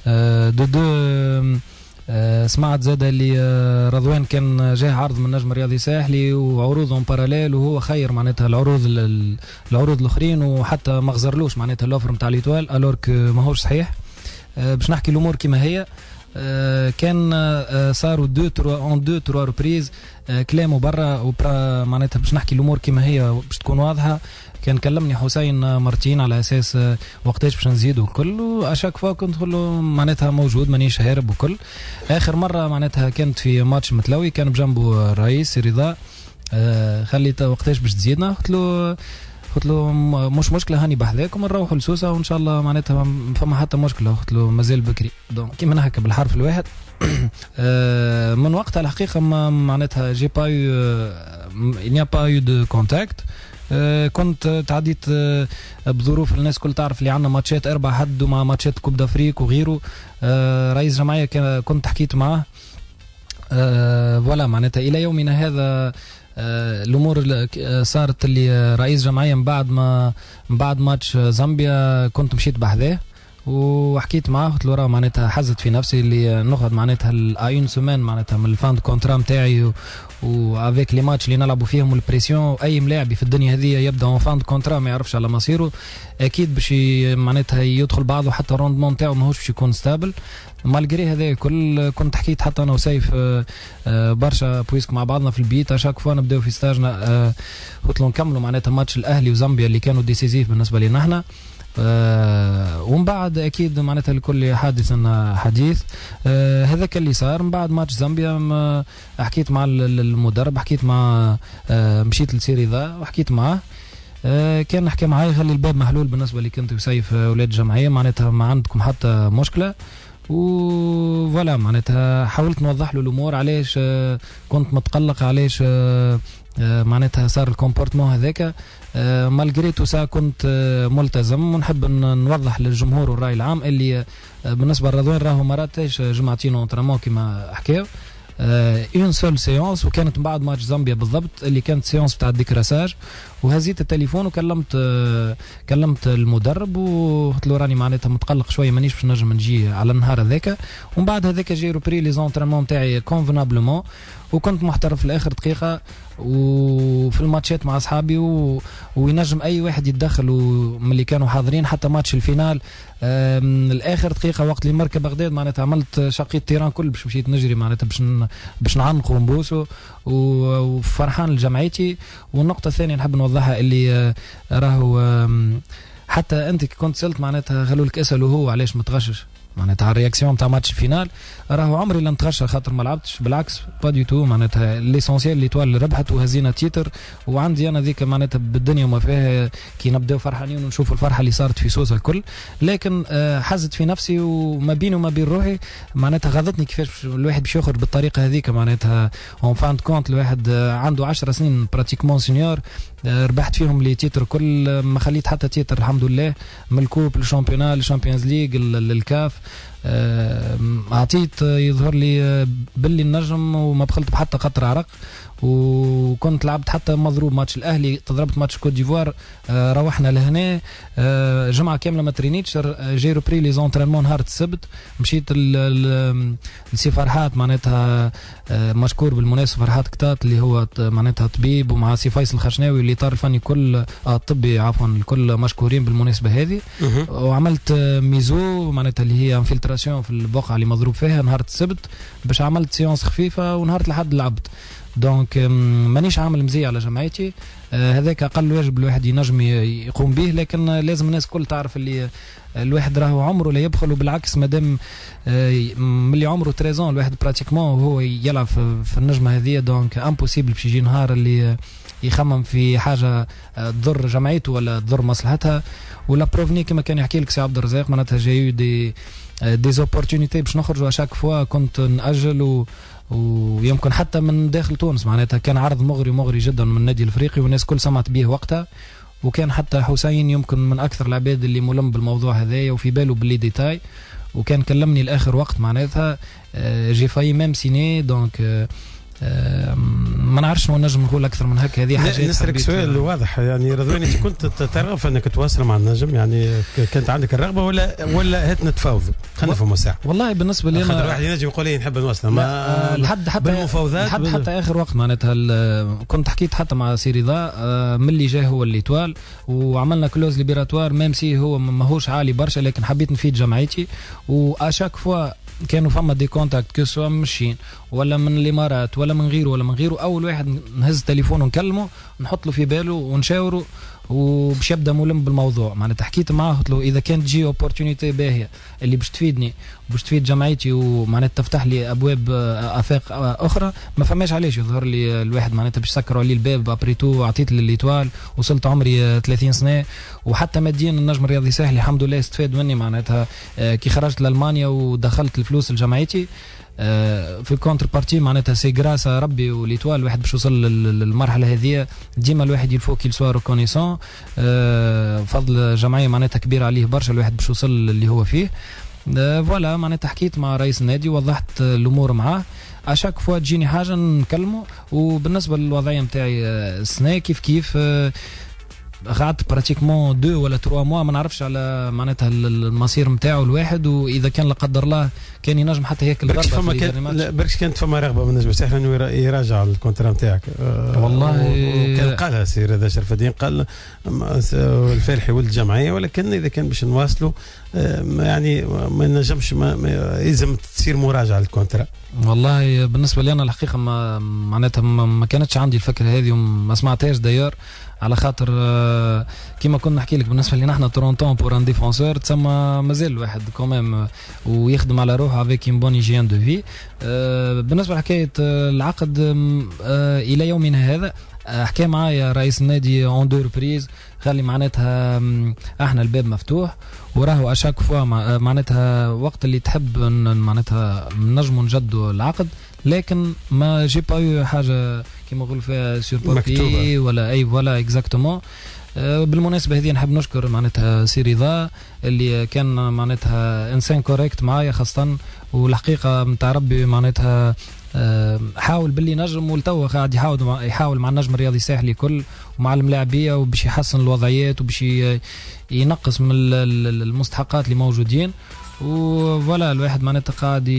S9: سمعت زاد اللي رضوان كان جاه عرض من نجم رياضي ساحلي وعروضهم باراليل وهو خير معناتها العروض الاخرين وحتى ما غزرلوش معناتها الاوفر نتاع ليتوال الورك ما هوش صحيح. باش نحكي الامور كما هي. كان صاروا 2-3 ريبريز كلامه برا معناتها باش نحكي الامور كما هي باش تكون واضحه. كان كلمني حسين مرتين على اساس وقتاش باش نزيدوا الكل، واشاك فوا كنت نقول له معناتها موجود مانيش هارب وكل. اخر مره معناتها كانت في ماتش متلوي كان بجنبه الرئيس رضا، خليت وقتاش باش تزيدنا، قلت له مش مشكله هاني بحذاكم نروحوا لسوسه وان شاء الله معناتها ما فما حتى مشكله. قلت له مازال بكري، دونك كيما نحكي بالحرف الواحد. من وقتها الحقيقه ما معناتها جي با يو دو كونتاكت. كنت تعديت بظروف الناس كل تعرف اللي عندنا ماتشات 4 حد ومع ماتشات كوب دافريك وغيره. رئيس جمعيه كنت حكيت معاه فوالا معناتها الى يومنا هذا الامور صارت اللي رئيس جمعيه من بعد ماتش زامبيا كنت مشيت بحذاه وحكيت معاه قلت له راه معناتها حزت في نفسي اللي ناخذ معناتها الاين سومان معناتها من الفاند كونترا نتاعي وافيك لي ماتش اللي نلعبوا فيهم البريسيون. اي ملاعب في الدنيا هذه يبدا اون فاند كونترا ما يعرفش على مصيره، اكيد باش معناتها يدخل بعضه حتى الروندمون نتاعو ماهوش باش يكون ستابل. مالغري هذا كل كنت حكيت حتى انا وسيف برشا بويسك مع بعضنا في البيت اشاك فوا نبداو في ستاجنا. قلت له نكملوا معناتها ماتش الاهلي وزامبيا اللي كانوا ديسيزيف بالنسبه لنا احنا. ومن بعد اكيد معناتها لكل حادث حديث. هذاك اللي صار من بعد ماتش زامبيا. حكيت مع المدرب، حكيت مع مشيت لسيري ذا وحكيت معاه. كان نحكي معاه يخلي الباب محلول بالنسبه لي كنت وسيف اولاد الجمعيه، معناتها ما عندكم حتى مشكله. وفوالا معناتها حاولت نوضح له الامور علاش كنت متقلق، علاش معناتها صار الكومبورتمون هذاك. مالغري تو سا كنت ملتزم، ونحب نوضح للجمهور والراي العام اللي بالنسبه لرضوان راهو مراتش جمعتين اونترينمون كما حكاو، اون سول سيونس، وكانت بعد ماتش زامبيا بالضبط اللي كانت سيونس بتاع الديكراساج. وهزيت التليفون وكلمت المدرب وقلت له راني معناتها متقلق شويه، مانيش باش نجم نجي على النهار هذاك. ومن بعد هذاك جي روبري لي زونترينمون تاعي كونفنابلومون، وكنت محترف في اخر دقيقه وفي الماتشات مع اصحابي وينجم اي واحد يتدخل من اللي كانوا حاضرين. حتى ماتش الفينال الاخر دقيقه وقت اللي مركب بغداد معناتها عملت شقيت تيران كل باش مشيت نجري معناتها باش نعنق ونبوسو وفرحان لجمعيتي. والنقطه الثانيه نحب نوضحها اللي راهو حتى انت كنت سالت معناتها قالوا لك اسالوا هو علاش متغشش معناتها على الرياكسيون تاع ماتش الفينال. راهو عمري لا نتغشى خاطر ما لعبتش، بالعكس با دي تو. معناتها ليسونسيال اللي توال ربحت وهزينا تيتر، وعندي انا ذيك معناتها بالدنيا وما فيها كي نبداو فرحانين ونشوفوا الفرحه اللي صارت في سوسه الكل. لكن حزت في نفسي وما بيني وما بين روحي معناتها غضتني كيفاش الواحد باش يخرج بالطريقه هذيك. معناتها اون فان كونت الواحد عنده 10 سنين براتيكمون سينيور، ربحت فيهم لي تيتر كل، ما خليت حتى تيتر الحمد لله، من الكوب للشامبيونال للشامبيونز ليج للكاف. اعطيت يظهر لي باللي النجم وما بخلت بحتى قطر عرق. وكنت لعبت حتى مضروب ماتش الاهلي، تضربت ماتش كوت ديفوار، روحنا لهنا جمعه كامله ما ترينيتش. جي روبري لي زونترينمون نهار السبت، مشيت لسي فرحات معناتها مشكور بالمناسبه فرحات كتات اللي هو معناتها طبيب، ومع سي فيصل الخشناوي اللي طار الفني كل الطبي عفوا الكل مشكورين بالمناسبه هذه. وعملت ميزو معناتها اللي هي انفلتراسيون في البقعه اللي مضروب فيها نهار السبت، باش عملت سيونس خفيفه ونهار الأحد لعبت. دونك مانيش عامل مزية على جمعيتي، هذاك اقل واجب الواحد ينجم يقوم به. لكن لازم الناس كل تعرف اللي الواحد راهو عمره لا يبخل، وبالعكس مادام ملي عمره 13 الواحد براتيكمون وهو يلعب في النجمه هذه. دونك امبوسيبل باش يجي نهار اللي يخمم في حاجه تضر جمعيته ولا تضر مصلحتها. ولا بروفني كما كان يحكي لك سي عبد الرزاق معناتها جايو دي زوبورتونيتي باش نخرجوا اشاك فوا كنت نأجل ويمكن حتى من داخل تونس معناتها كان عرض مغري جدا من النادي الافريقي والناس كل سمعت به وقتها. وكان حتى حسين يمكن من اكثر العباد اللي ملم بالموضوع هذايا وفي باله باللي ديتاي، وكان كلمني لاخر وقت معناتها جي فاي ميم سيني. دونك ما نعرفش نجم نقول اكثر من هكا. هذه حاجه
S6: نسالك سؤال واضح يعني رضواني، انت كنت ترغب في انك تواصل مع النجم؟ يعني كانت عندك الرغبه ولا هات نتفاوضوا خلينا نفهموا ساعه؟
S9: والله بالنسبه لي
S6: انا واحد ينجم يقول لي نحب نواصل ما
S9: لحد حتى
S6: بالمفاوضات
S9: حتى اخر وقت معناتها كنت حكيت حتى مع سي رضا من اللي جاي هو اللي توال، وعملنا كلوز ليبراتوار ميم سي هو ماهوش عالي برشا، لكن حبيت نفيد جمعيتي. واشاك فوا كانوا فما دي كونتاكت كسوا مشين ولا من الامارات ولا من غيره اول واحد نهز تليفون ونكلمه نحط له في باله ونشاوره وباش يبدا ملم بالموضوع. معناتها حكيت معاه قلت له اذا كانت تجي اوبورتونيتي باهيه اللي باش تفيدني وباش تفيد جمعيتي ومعناتها تفتح لي ابواب افاق اخرى ما فماش علاش يظهر لي الواحد معناتها باش سكروا عليه الباب. ابريتو عطيت لليتوال وصلت عمري 30 سنه، وحتى ماديا النجم الرياضي ساحلي الحمد لله استفاد مني. معناتها كي خرجت لالمانيا ودخلت الفلوس لجمعيتي في الكونتر بارتي معناتها سي غراس ربي وليتوال الواحد باش يوصل للمرحله هذه. ديما الواحد يلفو كيل سوا ريكونيسون فضل جمعيه معناتها كبيره عليه برشا الواحد باش يوصل اللي هو فيه. فوالا معناتها حكيت مع رئيس النادي ووضحت الامور معاه. اشاك فوا تجيني حاجه نكلمه. وبالنسبه للوضعيه نتاعي السنه كيف قعدت براتيكمون 2 ولا 3 موا ما نعرفش على معناتها المصير نتاعو الواحد، واذا كان لا قدر الله كان ينجم حتى هيك الضربه
S6: بركش كانت فما رغبه بالنسبه سهل انه يراجع الكونترا نتاعك.
S9: والله
S6: كان قالها سير هذا شرف الدين قال الفالحي ولد الجمعيه، ولكن اذا كان باش نواصلوا يعني ما نجمش لازم تصير مراجعه للكونترا.
S9: والله بالنسبه لي انا الحقيقه معناتها ما كانتش عندي الفكره هذه وما سمعتهاش داير. على خاطر كيما كنا نحكي لك بالنسبه لي نحن تورونتو بور ان ديفونسور تسمى مازال واحد كومام ويخدم على روحه افيك ان بون هيجين دو في. بالنسبه لحكايه العقد الى يومنا هذا حكى معايا رئيس النادي اون دو ريبريز خلي معناتها احنا الباب مفتوح وراهو اشاك فوا معناتها وقت اللي تحب معناتها نجموا نجدوا العقد لكن ما جي با حاجه كيما نقول فيها سور بابي ولا اي ولا اكزاكتومون. بالمناسبه هذه نحب نشكر معناتها سي رضا اللي كان معناتها انسان كوريكت معايا خاصه والحقيقه نتاع ربي معناتها حاول باللي نجم والتو قاعد يحاول مع النجم الرياضي الساحلي كل ومع الملاعبيه وباش يحسن الوضعيات وباش ينقص من المستحقات اللي موجودين وفوالا الواحد معناتها قاعد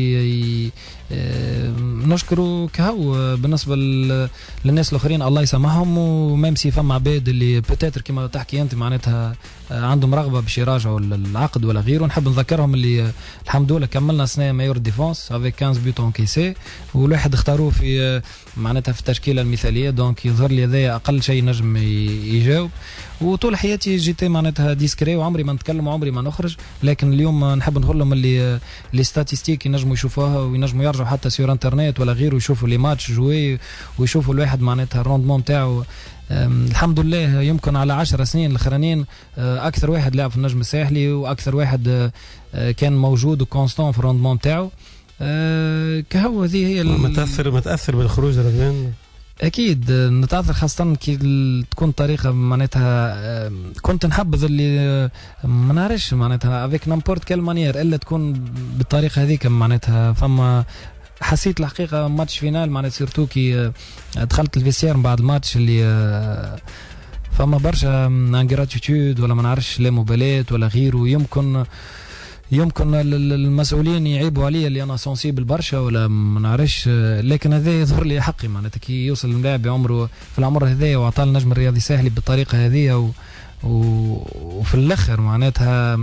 S9: نشكره كهو بالنسبه للناس الاخرين الله يسامحهم وميم سي فما عباد اللي بوتيتر كما تحكي انت معناتها عندهم رغبه باش يراجعوا العقد ولا غيره. نحب نذكرهم اللي الحمد لله كملنا سنه مايور ديفونس افيك 15 بوت اون كيسي والواحد اختاروه في معناتها في التشكيله المثاليه دونك يظهر لي هذا اقل شيء نجم يجاوب. وطول حياتي جيتي معناتها ديسكري وعمري ما نتكلم وعمري ما نخرج لكن اليوم نحب نقول لهم اللي لي ستاتستيك ينجموا يشوفوها وينجموا يرجعوا حتى سير انترنت ولا غيره ويشوفوا لي ماتش جوي ويشوفوا الواحد معناتها الروندمون تاعو. الحمد لله يمكن على 10 سنين الاخرانيين اكثر واحد لعب في النجم الساحلي واكثر واحد كان موجود وكونستون في الروندمون تاعو. كهو هذه هي
S6: متاثر بالخروج رضوان
S9: اكيد نتاثر خاصه كي تكون طريقه معناتها كنت نحبذ اللي ما نعرفش معناتها افيك نامبورت كال مانيير الا تكون بالطريقه هذيك معناتها. فما حسيت الحقيقه ماتش فينال معناتها سيرتو كي دخلت الفيسير من بعد الماتش اللي فما برشا انغراتيتود ولا ما نعرفش لا مبالاه ولا غيره. يمكن المسؤولين يعيبوا علي اللي انا سونسيبل برشا ولا ما نعرفش لكن هذا يظهر لي حقي معناتها كي يوصل اللاعب عمره في العمر هذايا وعطى النجم الرياضي الساحلي بالطريقه هذه وفي الاخر معناتها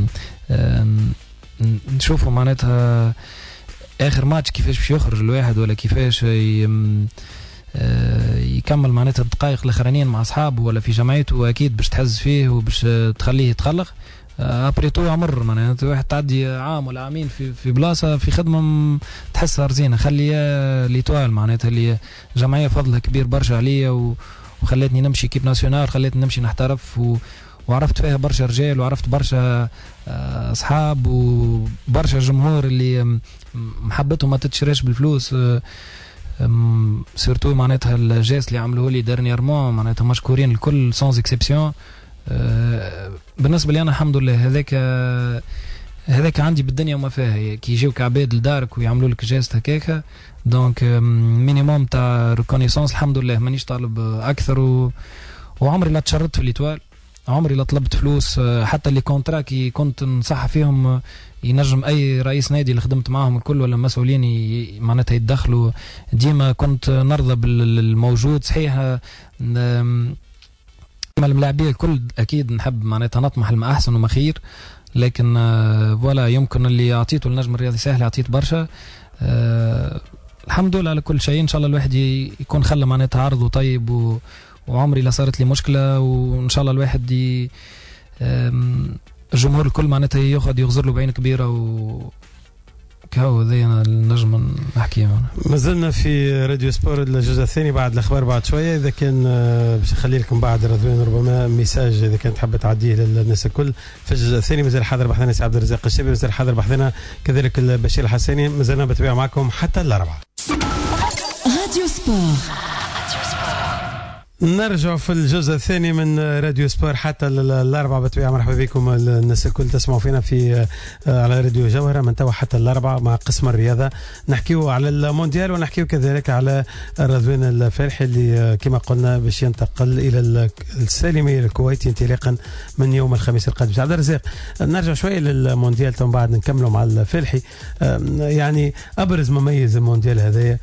S9: نشوفوا معناتها اخر ماتش كيفاش باش يخرج الواحد ولا كيفاش يكمل معناتها الدقائق الاخرانيين مع اصحابه ولا في جمعيته واكيد باش تحز فيه وباش تخليه يتخلق. ابريتو عمر معناتها واحد تعدي عام ولا عامين في بلاصه في خدمه تحسها رزينه خليها ليتوال معناتها اللي جمعيه فضلها كبير برشا عليا وخلتني نمشي كيب ناسيونال خلتني نمشي نحترف وعرفت فيها برشا رجال وعرفت برشا اصحاب وبرشا جمهور اللي محبتهم ما تتشراش بالفلوس. سورتو معناتها الجاس اللي عملوه لي ديرنييرمون معناتها مشكورين الكل سانز اكسبسيون. بالنسبه لي انا الحمد لله هذاك عندي بالدنيا وما فيها كي يجيوك عباد لدارك ويعملوا لك جاست هكاك دونك مينيموم تاع ريكونيسانس الحمد لله مانيش طالب اكثر وعمري لا تشرطت في الإيطوال عمري لا طلبت فلوس حتى اللي كونترا كي كنت نصح فيهم ينجم اي رئيس نادي اللي خدمت معاهم الكل ولا مسؤولين معناتها يتدخلوا ديما كنت نرضى بالموجود. صحيح الملاعبيه الكل اكيد نحب معناتها نطمح لما احسن وما خير لكن فوالا يمكن اللي اعطيته النجم الرياضي سهل اعطيت برشا. الحمد لله على كل شيء ان شاء الله الواحد يكون خلى معناتها عرضه طيب وعمري لا صارت لي مشكله وان شاء الله الواحد الجمهور الكل معناتها ياخذ يغزر له بعين كبيره كهو ذي أنا النجم نحكي معنا.
S6: ما زلنا في راديو سبور الجزء الثاني بعد الأخبار بعد شوية. إذا كان باش نخلي لكم بعد رضوان ربما ميساج إذا كانت حابة تعديه للناس الكل في الجزء الثاني. مازال حاضر بحثنا سي عبد الرزاق الشابي مازال حاضر بحثنا كذلك البشير الحساني. مازلنا بتبيع معكم حتى الأربعة.
S10: راديو سبور
S6: نرجع في الجزء الثاني من راديو سبور حتى الأربعة بتبيع. مرحبا بكم الناس الكل تسمعوا فينا في على راديو جوهرة من توا حتى الأربعة مع قسم الرياضة. نحكيو على المونديال ونحكيو كذلك على رضوان الفالحي اللي كما قلنا باش ينتقل إلى السالمية الكويتي انطلاقا من يوم الخميس القادم. عبد الرزاق نرجع شوية للمونديال ثم بعد نكملوا مع الفالحي. يعني أبرز مميز المونديال هذايا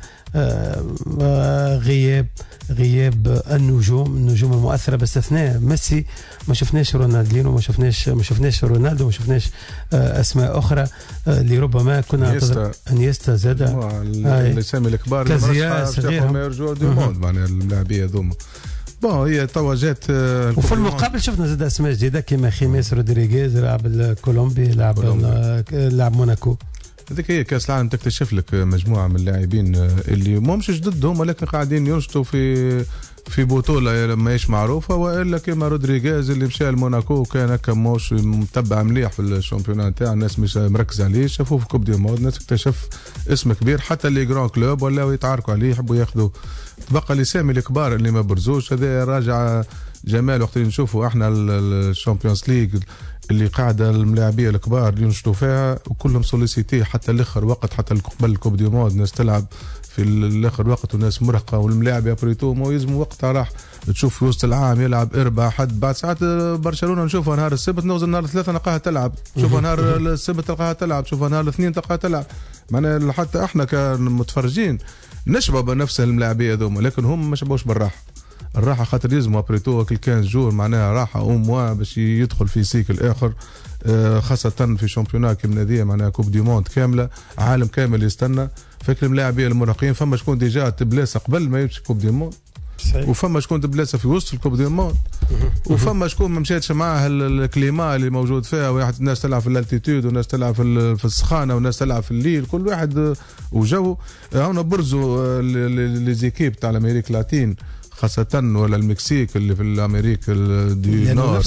S6: غياب النجوم المؤثرة باستثناء ميسي. ما شفناش رونالدينو ما شفناش رونالدو ما شفناش أسماء أخرى اللي ربما كنا ننتظر. انيستا زادا
S7: الاسامي الكبار
S6: كازياس غيرهم
S7: ما يرجعوا دو موند معناها اللاعبيه هذوما بون هي توا جات
S6: وفي المقابل شفنا زاد اسماء جديده كيما خيميس رودريغيز لاعب الكولومبي لاعب موناكو.
S7: هذيك هي كاس العالم تكتشف لك مجموعه من اللاعبين اللي مش جددهم ولكن قاعدين ينشطوا في بطوله ماهيش معروفه، والا كيما رودريغيز اللي مشى لموناكو كان هكا موش متبع مليح في الشامبيونات نتاع الناس مش مركز عليه، شافوه في كوب دي مود الناس اكتشف اسم كبير، حتى اللي جران كلوب ولاو يتعاركوا عليه يحبوا ياخذوا. تبقى الاسامي الكبار اللي ما برزوش، هذا راجع جمال وقت اللي نشوفوا احنا الشامبيونز ليغ اللي قاعده الملاعبيه الكبار اللي ينشطوا فيها وكلهم سوليسيتي حتى الاخر وقت، حتى قبل الكوب دي مود الناس تلعب في الاخر وقت والناس مرهقه والملاعب ابريتو ما يلزم وقتها راح تشوف في وسط العام يلعب 4 حد بعد ساعات برشلونه نشوفها نهار السبت نوزل نهار الثلاثاء نلقاها تلعب، شوفها نهار السبت تلقاها تلعب، شوفها نهار الاثنين تلقاها تلعب. معناها حتى احنا كمتفرجين نشبه بنفس الملاعبيه هذوما، لكن هم ما شبوش بالراحه. الراحه خاطر يلزموا ابريتو كل 15 جور معناها راحه او موا باش يدخل في سيكل اخر، خاصه في شامبيونات كيما هذه معناها كوب دي موند كامله عالم كامل يستنى. فكر الملاعبيه المراهقين فما شكون ديجا تبلاسه قبل ما يمشي كوب دي موند، وفما شكون تبلاسه في وسط الكوب دي موند، وفما شكون ما مشاتش معاه الكليما اللي موجود فيها، واحد الناس تلعب في الالتيتود وناس تلعب في السخانه وناس تلعب في الليل، كل واحد وجو. هنا برزوا لي زيكيب تاع الامريك اللاتين خاصة ولا المكسيك اللي في الامريك دي نور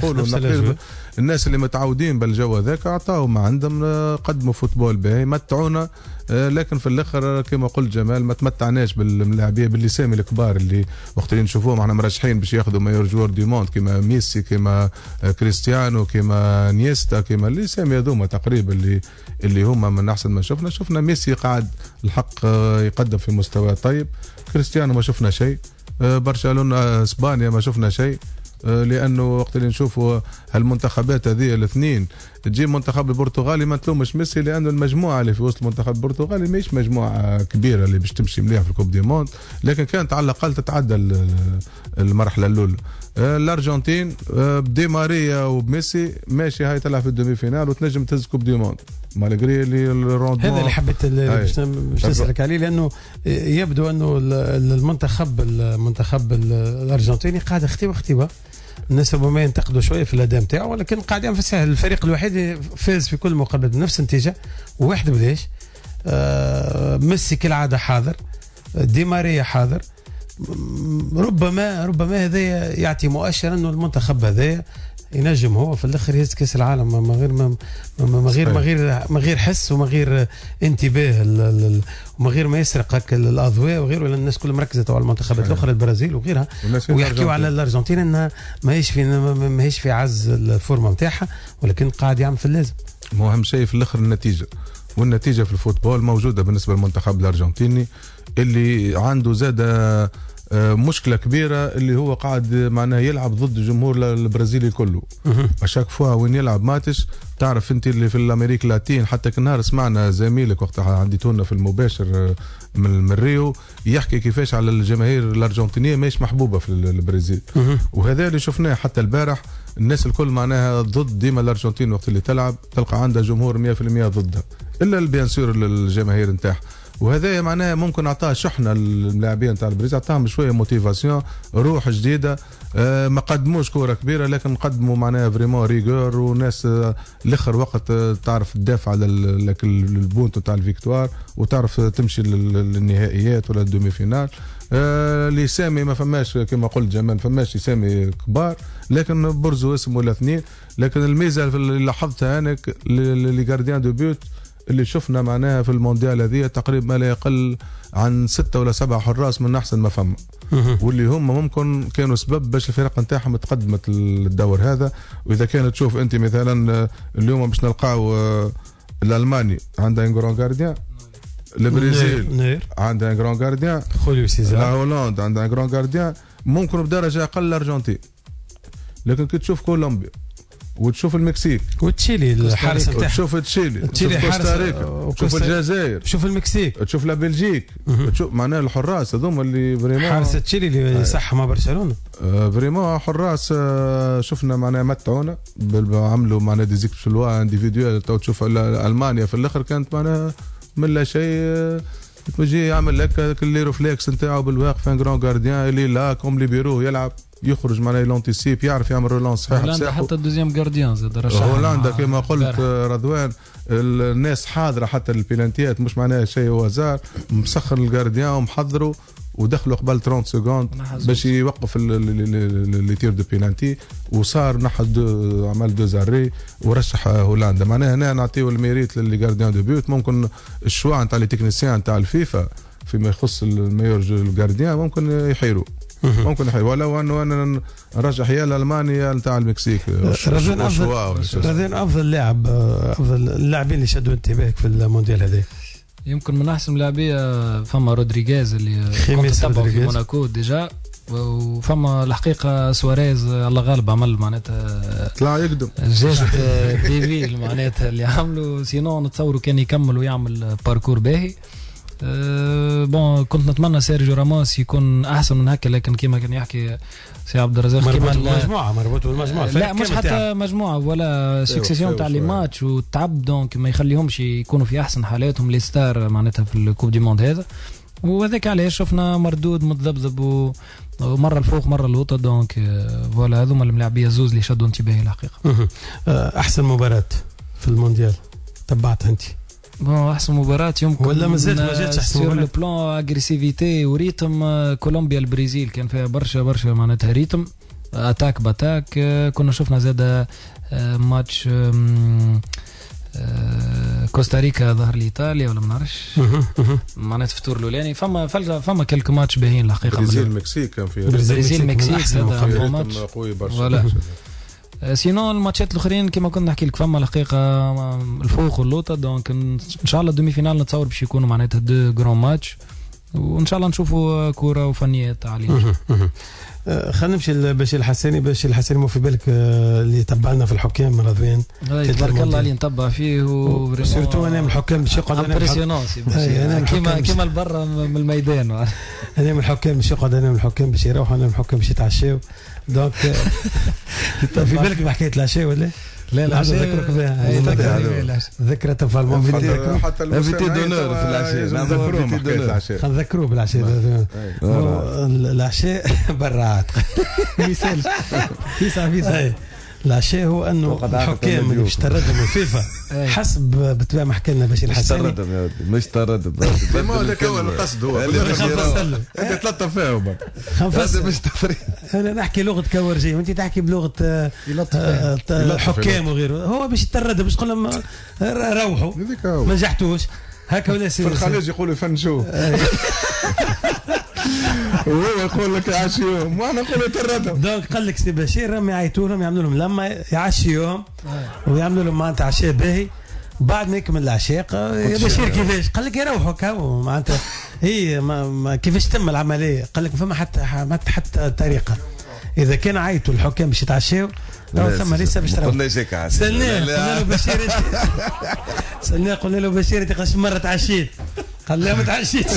S7: الناس اللي متعودين بالجو هذاك عطاو ما عندهم قدموا فوتبول باهي متعونا، لكن في الاخر كما قلت جمال ما تمتعناش باللاعبيه باللسامي الكبار اللي وقت اللي نشوفوهم احنا مرشحين باش ياخذوا مايور جوار دي موند كما ميسي كما كريستيانو كما نيستا كما اللسامي هذوما تقريبا اللي هما من احسن ما شفنا ميسي قاعد الحق يقدم في مستوى طيب، كريستيانو ما شفنا شيء، برشلونة اسبانيا ما شفنا شيء، لانه وقت اللي نشوفوا هالمنتخبات هذه الاثنين تجي منتخب البرتغالي ما تلومش ميسي لانه المجموعه اللي في وسط المنتخب البرتغالي مش مجموعه كبيره اللي باش تمشي مليح في الكوب دي موند، لكن كانت على الاقل تتعدى المرحله الاولى. الارجنتين بدي ماريا وبميسي ماشي هاي تلعب في الدومي فينال وتنجم تهز كوب دي موند مالغري اللي الروندمون.
S6: هذا اللي حبيت باش نسالك عليه، لانه يبدو انه المنتخب الارجنتيني قاعد اختبا الناس ربما ينتقدوا شويه في الاداء نتاعه، ولكن قاعد ينافس الفريق الوحيد فاز في كل مقابله بنفس النتيجه وواحد بداش. ميسي كالعاده حاضر، دي ماريا حاضر، ربما هذا يعطي مؤشر انه المنتخب هذا ينجم هو في الاخر يهز كاس العالم ما غير حس وما غير انتباه وما غير ما يسرق هكا الاضواء وغيره، لان الناس كلها مركزه على المنتخبات الاخرى البرازيل وغيرها ويحكيوا على الارجنتين انها ماهيش في عز الفورمه نتاعها، ولكن قاعد يعمل في اللازم.
S7: اهم شيء في الاخر النتيجه، والنتيجه في الفوتبول موجوده بالنسبه للمنتخب الارجنتيني اللي عنده زاده مشكله كبيره اللي هو قاعد معناه يلعب ضد الجمهور البرازيلي كله. اشاك فوا وين يلعب ماتش تعرف انت اللي في الامريك اللاتين، حتى كنهار سمعنا زميلك وقتها عنديتونا في المباشر من ريو يحكي كيفاش على الجماهير الارجنتينيه ماهيش محبوبه في البرازيل، وهذا اللي شفناه حتى البارح الناس الكل معناها ضد ديما الارجنتين وقت اللي تلعب تلقى عندها جمهور 100% ضدها، الا بيان سور الجماهير نتاعها، وهذا معناها ممكن اعطاه شحنه اللاعبين تاع البرازيل، اعطاهم شويه موتيفاسيون روح جديده. ما قدموش كوره كبيره لكن قدموا معناها فريمون ريغور، وناس الاخر وقت تعرف تدافع على البونت تاع الفيكتوار وتعرف تمشي للنهائيات ولا الدومي فينال. اللي سامي ما فماش كما قلت جمال فماش سامي كبار، لكن برزوا اسم ولا اثنين، لكن الميزه اللي لاحظتها انا اللي جارديان دو بيوت اللي شفنا معناها في المونديال هذه تقريبا ما لا يقل عن 6 ولا 7 حراس من احسن ما فما، واللي هم ممكن كانوا سبب باش الفرق نتاعهم تقدمت الدور هذا. واذا كانت تشوف انت مثلا اليوم باش نلقاو الالماني عندها ان جران جارديان، البرازيل عندها ان جران جارديان،
S6: خوليو سيزار،
S7: هولندا عندها ان جران جارديان، ممكن بدرجه اقل الارجنتين، لكن كي تشوف كولومبيا وتشوف المكسيك
S6: وتشيلي الحارس نتاعها،
S7: تشوف تشيلي تشوف كوستاريكا، تشوف الجزائر،
S6: تشوف المكسيك،
S7: تشوف لا بلجيك، تشوف معناها الحراس هذوما اللي فريمون
S6: حارس تشيلي اللي صح مع برشلونه
S7: فريمون حراس شفنا معناها متعونا عملوا معناها دي زيكشلوا انديفيدوال. تو تشوف المانيا في الاخر كانت معناها من لا شيء يجي يعمل لك اللي ريفلكس نتاعو بالواقف ان جران غارديان اللي لا كوم ليبيرو يلعب يخرج معناها لونتيسيب يعرف يعمل رولانس صحيح.
S9: هولندا حتى الدوزيام غارديان زاد رشح
S7: هولندا كما قلت رضوان الناس حاضره حتى البيلانتيات مش معناها شيء وزار مسخر الغارديان ومحضره ودخلوا قبل 30 سكوند باش يوقف اللي يطير دو بينالتي وصار نحد عمل دو زاري ورشح هولندا. معناها هنا نعطيو الميريت للي غارديان دو بيوت. ممكن الشوا نتاع لي تكنيسيان نتاع الفيفا فيما يخص الميور غارديان ممكن يحيروا ولو انه انا نرجح يا الالمانيا نتاع المكسيك.
S6: رذين افضل لاعب افضل اللاعبين اللي شدوا انتباهك في المونديال هذا
S9: يمكن من احسن لاعبيه فما رودريغيز اللي كنت تتبعه في موناكو ديجا وفما الحقيقه سواريز الله غالب عمل معناتها
S7: طلع يقدم
S9: جاست ديفيل معناتها اللي عملوا سينو نتصوروا كان يكمل ويعمل باركور باهي. بون كنت نتمنى سيرجيو راموس يكون احسن من هكا لكن كما كان يحكي سي عبد الرزاق
S6: كيما مربوط بالمجموعه
S9: لا مش حتى مجموعه ولا سكسيسيون تاع لي ماتش والتعب دونك ما يخليهمش يكونوا في احسن حالاتهم لي ستار معناتها في الكوب دي موند هذا وهذاك علاش شفنا مردود متذبذب ومره الفوق مره الوطه دونك فوالا هذوما الملاعبيه زوز اللي شدوا انتباهي الحقيقه.
S6: احسن مباراه في المونديال تبعتها انت؟
S9: احسن مباراة يمكن
S6: ولا مازالت ما جاتش احسن
S9: مباراة. سور لو بلان اغريسيفيتي وريتم كولومبيا البرازيل كان فيها برشا معناتها ريتم اتاك باتاك. كنا شفنا زاد ماتش كوستاريكا ظهر لايطاليا ولا ما نعرفش معناتها في التور الاولاني فما كلك ماتش باهين الحقيقه.
S7: برازيل المكسيك كان في
S9: برازيل المكسيك هذا ماتش
S7: قوي برشا.
S9: سينو الماتشات الاخرين كما كنا نحكي لك فما الحقيقه الفوق واللوطه دونك ان شاء الله الدومي فينال نتصور باش يكونوا معناتها دو جران ماتش وان شاء الله نشوفوا كوره وفنيات عاليه.
S6: خلينا نمشي لبشير الحساني مو في بالك اللي تبعنا في الحكام رضوان
S9: تبارك الله اللي نتبع فيه
S6: وسيرتو انا من الحكام باش يقعد
S9: انا كيما البرا من الميدان
S6: انا من الحكام باش يقعد انا من الحكام باش يروحوا انا من الحكام باش يتعشاو دونك في بالك بحكايه العشاء ولا
S9: لا
S6: ذكرك بها ذكرى تنفع المونديال
S7: حتى
S8: انفيتي دونور في العشاء
S6: نذكروه بالعشاء العشاء برات مثال في العشاء هو انه الحكام اللي باش تردوا من فيفا حسب بتبع ما حكى لنا بشير الحساني
S8: مش تردد
S7: ما هذاك هو القصد هو انت ثلاثه فيهم
S6: هذا مش تفريق. انا نحكي لغه كورجي وانت تحكي بلغه الحكام وغيره هو باش يتردد باش تقول لهم روحوا ما نجحتوش هكا ولا
S7: في الخليج يقولوا فنشوه وهو يقول لك يعشي يوم وانا نقول تردهم.
S6: دونك قال لك سي بشير راهم يعيطوا لهم يعملوا لهم لما يعشي يوم ويعملوا لهم معناتها عشاء باهي بعد ما يكمل العشاء يا بشير كيفاش قال لك يروحوا كاو معناتها هي ما كيفاش تم العمليه قال لك فما حتى طريقه اذا كان عيطوا الحكام باش يتعشاو ثم لسه باش تروح قلنا له بشير انت قاش مره تعشيت قال لا ما تعشيتش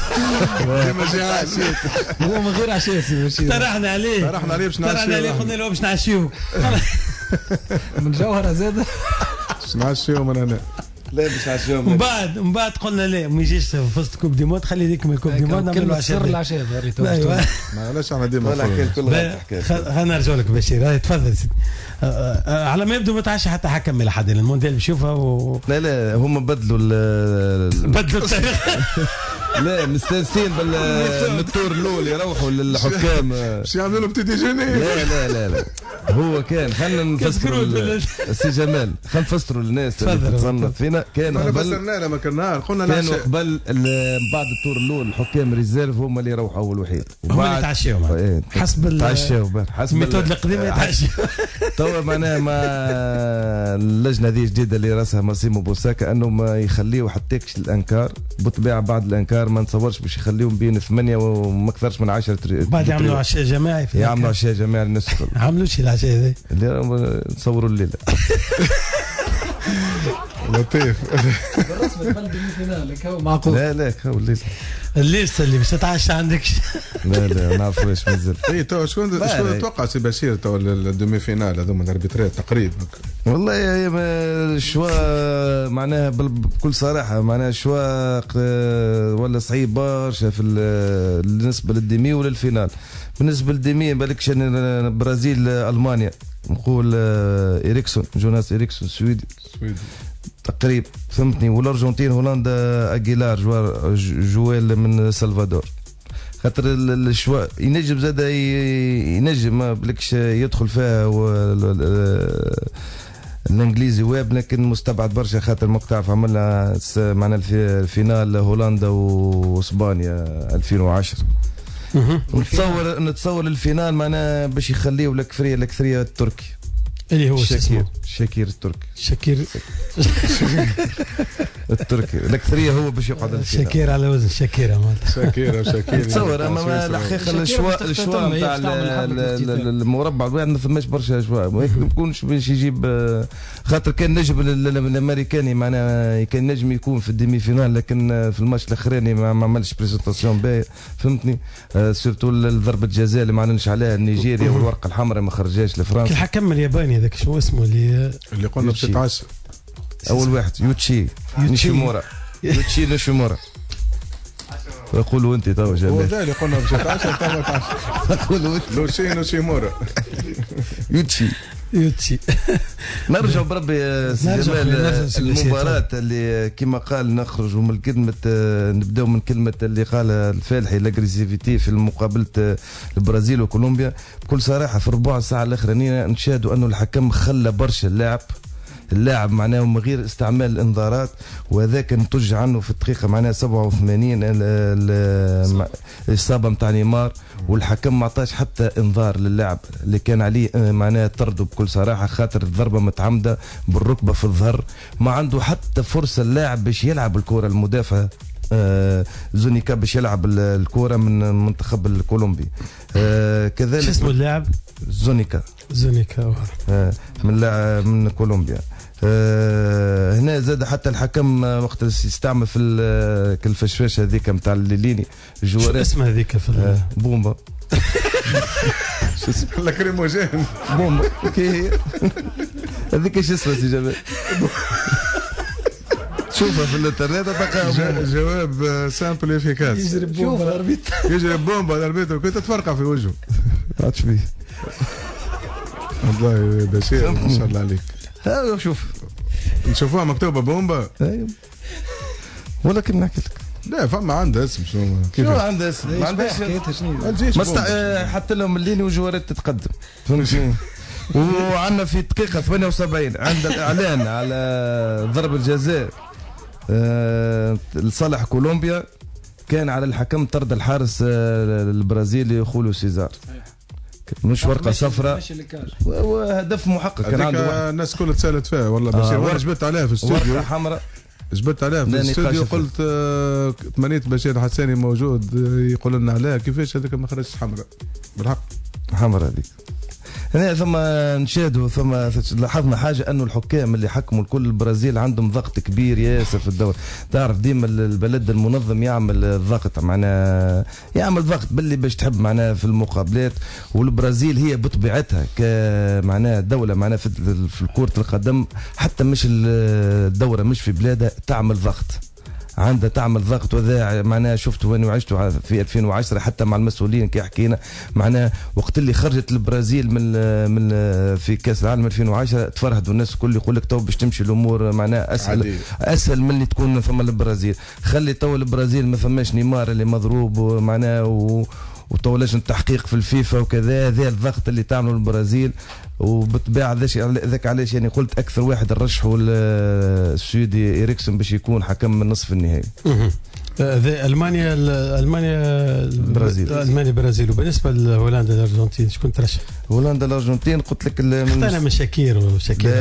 S9: هو من غير عشاء
S6: طرحنا عليه باش نعشيو قلنا له باش نعشيو
S9: من جوهره زاد
S7: باش نعشيو من هنا
S8: لا باش نعشيو
S6: من بعد قلنا لا ما يجيش في وسط كوب دي مود خلي يكمل كوب دي مود نعملوا
S9: عشاء العشاء
S6: ايوه
S7: معليش انا ديما
S6: خلينا نرجع لك بشير تفضل على ما يبدو ما تعشى حتى حكم لحد المونديال بشوفها
S8: لا هم بدلوا
S6: الطريقه
S8: لا مستانسين بالتور الاول يروحوا للحكام
S7: باش يعملوا بتي ديجوني
S8: لا هو كان خلينا نفسروا السي جمال خلينا نفسروا للناس اللي تتصنت فينا كان
S7: فسرنا ما كنا قلنا
S8: كانوا قبل بعد التور الاول الحكام ريزيرف هم اللي يروحوا اول وحيد
S6: هم اللي تعشيوا حسب الميثود القديمه يتعشوا
S8: توا معناها ما اللجنه هذه الجديده اللي راسها ماسيمو بوساكا انه ما يخليوا حتى الانكار بالطبيعه بعد الانكار ما نتصورش باش يخليهم بين 8 وما اكثرش من 10
S6: بعد يعملوا عشاء جماعي
S8: يعملوا عشاء جماعي للناس
S6: عملوش العشاء هذا
S8: اللي نصوروا الليله
S7: لطيف
S9: معقول.
S8: لا هو
S6: الليسته اللي باش تتعشى عندك.
S8: لا ما نعرفوش مازال.
S7: اي تو شكون تتوقع سي بشير تو الدومي فينال هذوما الاربيترات تقريبا؟
S8: والله هي الشوا معناها بكل صراحه معناها شوا ولا صعيب برشا في بالنسبه للديمي ولا الفينال. بالنسبه للديمي بالكش البرازيل المانيا نقول إريكسون جوناس إريكسون سويدي تقريبا فهمتني. والارجنتين هولندا اجيلار جوال من سلفادور. خاطر الشوا ينجم زاد ينجم ما بلكش يدخل فيها الانجليزي واب، لكن مستبعد برشا خاطر ما تعرف عملنا معنا الفينال هولندا واسبانيا 2010. نتصور الفينال معنا باش يخليه الاكثريه التركي
S6: اللي هو
S8: شاكير التركي.
S6: شاكير
S8: التركي الاكثريه هو باش يقعد الفينال.
S6: شاكير على وزن شاكيرة مالته.
S7: شاكير
S8: تصور اما الحقيقه الشوا نتاع المربع الواحد ما فماش برشا شوا ما يكونش باش يجيب. خاطر كان نجم الامريكاني معناها كان نجم يكون في الديمي فينال، لكن في الماتش الاخراني ما عملش بريزنتاسيون باهيه فهمتني. سيرتو ضربه جزاء اللي ما عندناش عليها نيجيريا والورقه الحمراء ما خرجاش لفرنسا.
S6: الحكم الياباني هذاك شو اسمه اللي
S7: قلنا باش يتعشى
S8: اول واحد يوتشي نيشيمورا. يوتشي نيشيمورا قولوا انت تو جمال.
S7: هو ذا اللي قلنا باش يتعشى
S8: قولوا انت
S7: لوشي نيشيمورا
S6: يوتشي.
S8: نرجع بربي جمال المباراة اللي كما قال نخرجوا من كلمة نبداو من كلمة اللي قال الفالحي الاجريسيفيتي في مقابلة البرازيل وكولومبيا. بكل صراحة في ربع ساعة الأخرانية نشاهدوا أنه الحكم خلى برشا اللاعب معناه من غير استعمال الانذارات، وهذاك نتج عنه في الدقيقه معناها 87 الاصابه نتاع نيمار، والحكم ما عطاش حتى انذار للاعب اللي كان عليه معناها طرده بكل صراحه خاطر الضربه متعمده بالركبه في الظهر. ما عنده حتى فرصه اللاعب باش يلعب الكره المدافع زونيكا باش يلعب الكره من المنتخب الكولومبي. كذلك
S6: شو اسمه اللاعب؟
S8: زونيكا من كولومبيا. هنا زاد حتى الحكم وقت يستعمل في الفشفاش هذيك نتاع الليليني
S6: شو اسمه هذيك في
S8: بومبا
S7: شو اسمه لاكريموجين
S8: بومبا هذيك ايش اسمها سي جمال؟ شوفها في الانترنت تلقاها
S7: جواب سامبل افيكاس. يجرب بومبا الاربيتر كنت تفرقع في وجهه.
S8: عادش بيه
S7: والله بشير ما شاء الله عليك.
S8: شوف
S7: نشوفوها مكتوبه بومبا.
S8: ايوه ولكن نحكي لك
S7: لا فما عندها اسم.
S8: شو عندها اسم؟ ما عندهاش حتى لهم الليني وجوارات تتقدم فهمتني. وعندنا في دقيقه 78 عندنا الاعلان على ضرب الجزاء لصالح كولومبيا، كان على الحكم طرد الحارس البرازيلي خوليو سيزار. مش ورقه صفراء وهدف محقق كان عنده.
S7: الناس كلها تسالت فيها والله بشير. وانا جبت عليها في الاستوديو
S8: ورقه حمراء
S7: جبت عليها في الاستوديو قلت تمنيت بشير الحساني موجود يقول لنا عليها كيفاش هذاك ما خرجش حمراء بالحق
S8: حمراء هذيك. هنا ثم نشاهدوا ثم لاحظنا حاجه انه الحكام اللي حكموا الكل البرازيل عندهم ضغط كبير ياسر في الدوري. تعرف ديما البلد المنظم يعمل ضغط معناها يعمل ضغط باللي باش تحب معناها في المقابلات. والبرازيل هي بطبيعتها كمعناها دوله معناها في كرة القدم حتى مش الدوره مش في بلادها تعمل ضغط عندها تعمل ضغط. وذا معناها شفت وين وعشت في 2010 حتى مع المسؤولين كي حكينا معناها وقت اللي خرجت البرازيل من في كاس العالم 2010 تفرهدوا الناس الكل يقول لك تو باش تمشي الامور معناها اسهل من اللي تكون ثم البرازيل. خلي تو البرازيل ما فماش نيمار اللي مضروب معناها وتو لجنه التحقيق في الفيفا وكذا. هذا الضغط اللي تعمله البرازيل وبالطبيعه ذاك علاش يعني قلت اكثر واحد رشحوا السويدي إريكسون باش يكون حكم من نصف النهائي.
S6: المانيا البرازيل. وبالنسبه لهولندا الارجنتين شكون ترشح؟
S8: هولندا الارجنتين قلت لك
S6: اختنا من شاكير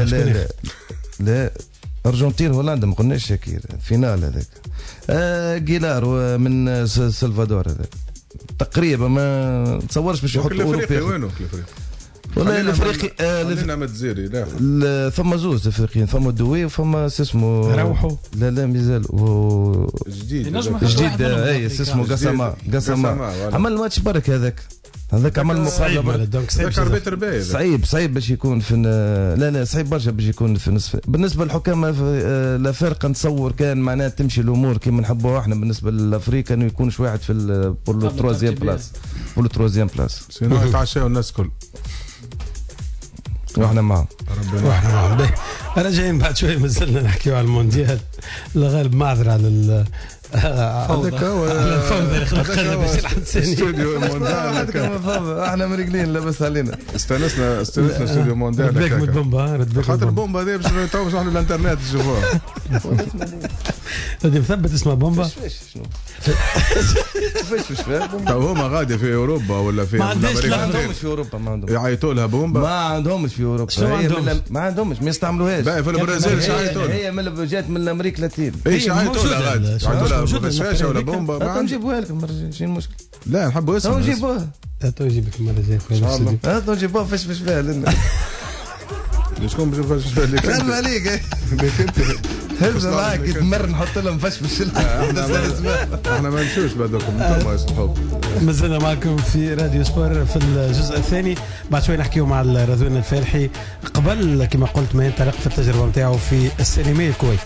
S8: لا ارجنتين هولندا ما قلناش شاكير فينال هذاك. جيلار من سلفادور هذاك تقريبا ما نتصورش باش يحط اوروبي.
S7: وينو
S8: والله الافريقي
S7: خلينا متزيري لا
S8: ثم زوز افريقيين، ثم الدوي وثم اسمه
S6: روحوا
S8: لا مازال
S7: جديد
S8: اي اسمه قسما عمل ماتش برك هذاك عمل مقابله صعيب باش يكون في لا صعيب برشا باش يكون في نصف. بالنسبه للحكام لا فرق نتصور كان معناها تمشي الامور كما نحبوها احنا بالنسبه لافريقيا انه يكونش واحد في بور التروازيام بلاس
S7: سينو يتعشاو الناس كل
S8: واحنا معهم
S6: انا جايين بعد شوي مازلنا نحكيو على المونديال الغالب معذره على
S7: هذاك هو
S6: الفوضى اللي خلقنا باش يلعب
S7: استوديو مونديال
S8: احنا مريقلين لاباس علينا
S7: استانسنا استوديو مونديال
S6: ردبك من البومبا
S7: خاطر البومبا هذه باش نتوش احنا الانترنت نشوفوها
S6: هذه مثبت اسمها بومبا
S8: كيفاش
S7: هما غادي في اوروبا ولا في
S8: امريكا؟ ما عندهمش في اوروبا، ما عندهم
S7: يعيطوا لها بومبا،
S8: ما عندهمش في اوروبا، ما عندهمش ما يستعملوهاش.
S7: في البرازيل شعيطوا
S8: هي جات من امريكا اللاتين،
S7: ايش شعيطوا لها غادي؟ شعيطوا لها غشاشه ولا بومبا؟
S8: ما نجيبوها لكم شنو المشكل؟
S7: لا نحبوا اسمها،
S8: نجيبوها
S6: نجيب لك المره الجايه
S8: نجيبوها فاش فيها لنا
S7: شكون باش فاش لك
S8: كلام عليك هز معاك تمر نحط لهم فشفش
S7: احنا ما نمشوش بعدكم انتم يا صحاب.
S6: مازلنا معكم في راديو سبور في الجزء الثاني، بعد شوي نحكيو مع رضوان الفالحي قبل كما قلت ما ينطلق في التجربه نتاعو في السينما الكويت.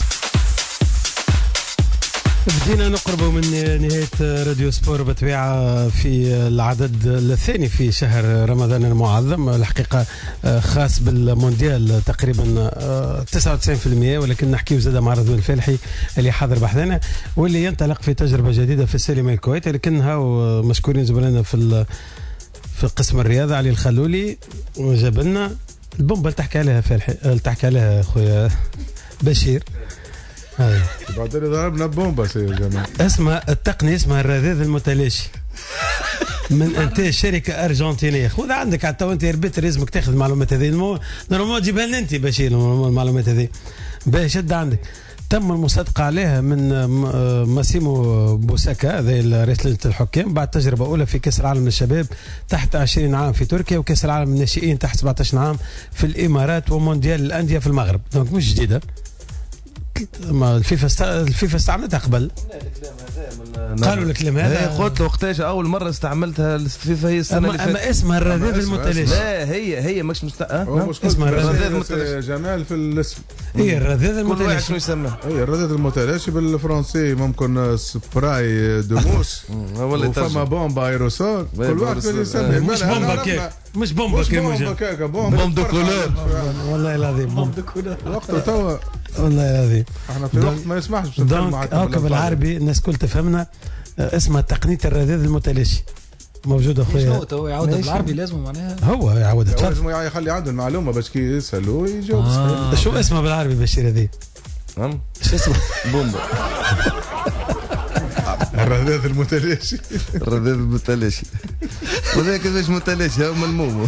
S6: بدينا نقرب من نهاية راديو سبور بطبيعة في العدد الثاني في شهر رمضان المعظم، الحقيقة خاص بالمونديال تقريبا 99%، ولكن نحكي زادة مع رضوان الفالحي اللي حاضر بحثنا واللي ينطلق في تجربة جديدة في السينما الكويت. لكنها مشكورين زملائنا في قسم الرياضة علي الخلولي جاب لنا البومبا اللي تحكي عليها فالحي، تحكي عليها خويا بشير.
S7: بعدين ضربنا بومبا يا جماعه.
S6: اسمها التقنيه اسمها الرذاذ المتلاشي من انتاج شركه ارجنتينيه. خذ عندك حتى وانت ربيت لازمك تاخذ المعلومات هذه، نورمال جيبها لنا انت باش المعلومات هذه باش شد عندك. تم المصادقه عليها من ماسيمو بوساكا هذا رئيس لجنه الحكام بعد تجربه اولى في كاس العالم للشباب تحت 20 عام في تركيا، وكاس العالم للناشئين تحت 17 عام في الامارات، ومونديال الانديه في المغرب. دونك مش جديده، ما الفيفا استعملتها قبل، قالوا الكلام هذا.
S8: قلت له وقتاش اول مره استعملتها الفيفا هي السنه اللي فاتت.
S6: اما اسمها الرذاذ المتلاشي.
S8: لا هي مش
S7: اسمها الرذاذ المتلاشي. جمال في الاسم
S6: هي الرذاذ المتلاشي.
S8: كل واحد شنو يسمى؟
S7: هي الرذاذ المتلاشي بالفرنسي ممكن سبراي دوموس وفما بومبا ايروسول، كل واحد يسمي.
S6: مش بومبا كيك، مش بومبا كيك،
S7: بومبا
S8: دو كولور.
S6: والله العظيم بومبا دو
S7: كولور. وقته توا
S6: والله العظيم
S7: احنا في وقت ما يسمحش باش نتكلم معاك
S6: بالعربي الناس كل تفهمنا. اسمها تقنيه الرذاذ المتلاشي، موجوده اخويا.
S9: هو يعاودها بالعربي لازم معناها
S6: هو يعاودها،
S7: لازم يخلي عنده المعلومه باش كي يسالوا يجاوب.
S6: شو اسمها بالعربي بشير هذه؟
S8: شو اسمه؟ بومبا
S7: الرذاذ المتلاشي.
S8: الرذاذ المتلاشي وذاك كيفاش متلاشي هو ملموم.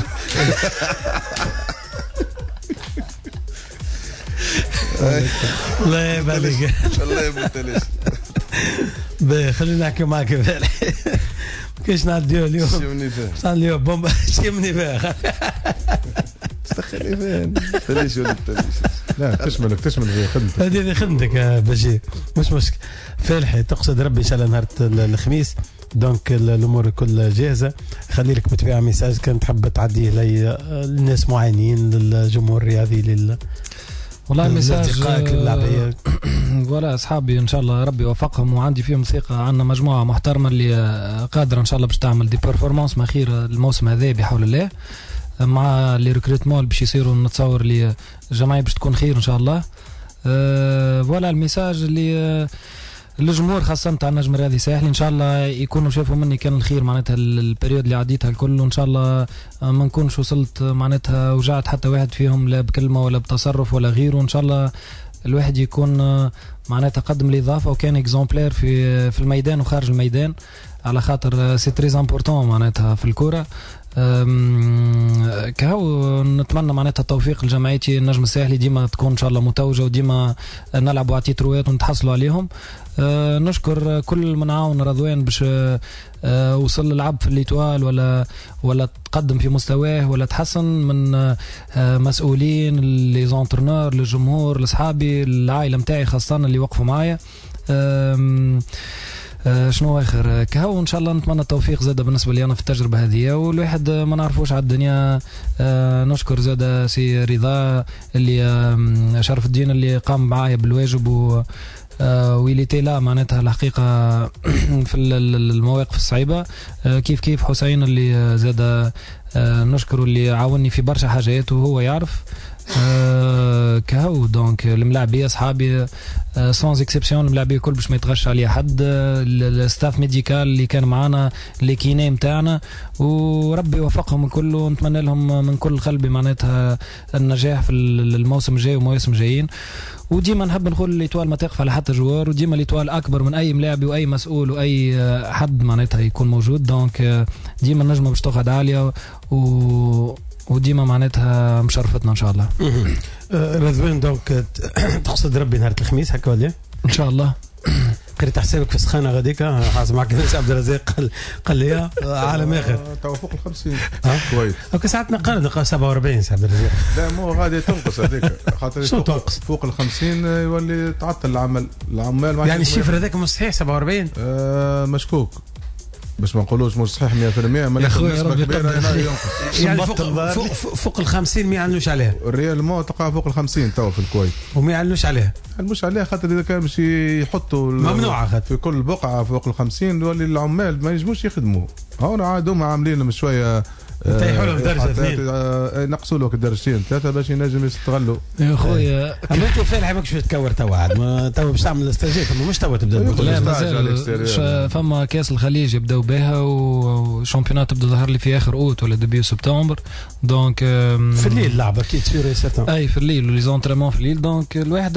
S6: الله يبارك
S8: الله يمتلاشي.
S6: خلينا نحكي معك فالحي كيش نعديو اليوم.
S8: شمني فاهم
S6: اليوم بومبا شمني فاهم
S8: تخلي فاهم تلاشي ولا تلاشي.
S7: لا تشملك في خدمتك.
S6: هذه خدمتك يا بشير مش مشكل. فالحي تقصد ربي ان شاء الله نهار الخميس، دونك الامور كل جاهزه. خلي لك بطبيعه ميساج كان تحب تعديه للناس معينين، للجمهور الرياضي،
S9: والله المساج ولا اصحابي ان شاء الله ربي يوفقهم، وعندي فيهم ثقه. عندنا مجموعه محترمه اللي قادره ان شاء الله باش تعمل دي بيرفورمانس مخيره الموسم هذا بحول الله، مع لي ريكروتمون باش يصيروا نتصور لي الجمعيه باش تكون خير ان شاء الله. ولا المساج اللي الجمهور خاصة تاع النجم الرياضي الساحلي ان شاء الله يكونوا شافوا مني كان الخير معناتها البريود اللي عديتها الكل، وان شاء الله ما نكونش وصلت معناتها وجعت حتى واحد فيهم لا بكلمه ولا بتصرف ولا غيره. وان شاء الله الواحد يكون معناتها قدم الاضافه وكان اكزومبلير في الميدان وخارج الميدان. على خاطر سي تري امبورطون معناتها في الكرة. كهو نتمنى معناتها التوفيق لجمعيتي النجم الساحلي ديما تكون ان شاء الله متوجه وديما نلعبوا على تيتروات ونتحصلوا عليهم. نشكر كل من عاون رضوان باش وصل للعب في الليتوال ولا تقدم في مستواه ولا تحسن، من مسؤولين لي زونترنور الجمهور لاصحابي العائله متاعي خاصه اللي وقفوا معايا. شنو اخر كهو ان شاء الله نتمنى التوفيق زاده بالنسبه لي انا في التجربه هذه، والواحد ما نعرفوش على الدنيا. نشكر زاده سي رضا اللي شرف الدين اللي قام معايا بالواجب ويليتي لا معناتها الحقيقه في المواقف الصعيبه. كيف حسين اللي زاد نشكره اللي عاوني في برشا حاجات وهو يعرف. كهو دونك الملاعبيه اصحابي سونز اكسبسيون الملاعبيه الكل باش ما يتغش عليه حد، الستاف ميديكال اللي كان معانا اللي كيني متاعنا، وربي يوفقهم الكل ونتمنى لهم من كل قلبي معناتها النجاح في الموسم الجاي ومواسم جايين. وديما نحب نقول الإيطوال ما تقف على حتى جوار، وديما الإيطوال اكبر من اي ملاعبي واي مسؤول واي حد معناتها يكون موجود. دونك ديما النجمه باش تقعد عاليه وديما معناتها مشرفتنا ان شاء الله.
S6: رضوان دونك تقصد ربي نهار الخميس هكا ولا
S9: ان شاء الله؟
S6: قريت حسابك في السخانه غاديك حاز معك ناس عبد الرزاق قال لي عالم اخر
S7: تو فوق ال 50 كويس.
S6: هكا ساعات نقل 47 سي عبد الرزاق.
S7: لا مو غادي تنقص هذيك خاطر
S6: شو تنقص
S7: فوق ال 50 يولي تعطل العمل العمال
S6: يعني الشيفر هذاك مش صحيح 47
S7: مشكوك باش ما نقولوش مش صحيح 100% ما نسبه كبيره
S6: يعني فوق ال 50 ما يعلنوش عليها.
S7: الريال مو تلقاها فوق ال 50 تو في الكويت
S6: وما يعلنوش عليها.
S7: مش عليها خاطر اذا كان باش يحطوا
S6: ممنوعه خاطر
S7: في كل بقعه فوق ال 50 يولي العمال ما ينجموش يخدموا. هون عادوا عاملين شويه
S6: يطيحوا لهم درجه اثنين
S7: نقصوا له درجتين ثلاثه باش ينجم يستغلوا.
S9: يا خويا
S6: اما انت فالح ماكش تكور تو عاد تو باش تعمل استاجير مش تو تبدا
S9: لا مازال فما كاس الخليج يبداو بها وشامبيونات تبدا ظهر لي في اخر اوت ولا ديبيو سبتمبر. دونك
S6: في الليل اللعبه اكيد سير سيرتان
S9: اي في الليل ولي زونتريمون في الليل. دونك الواحد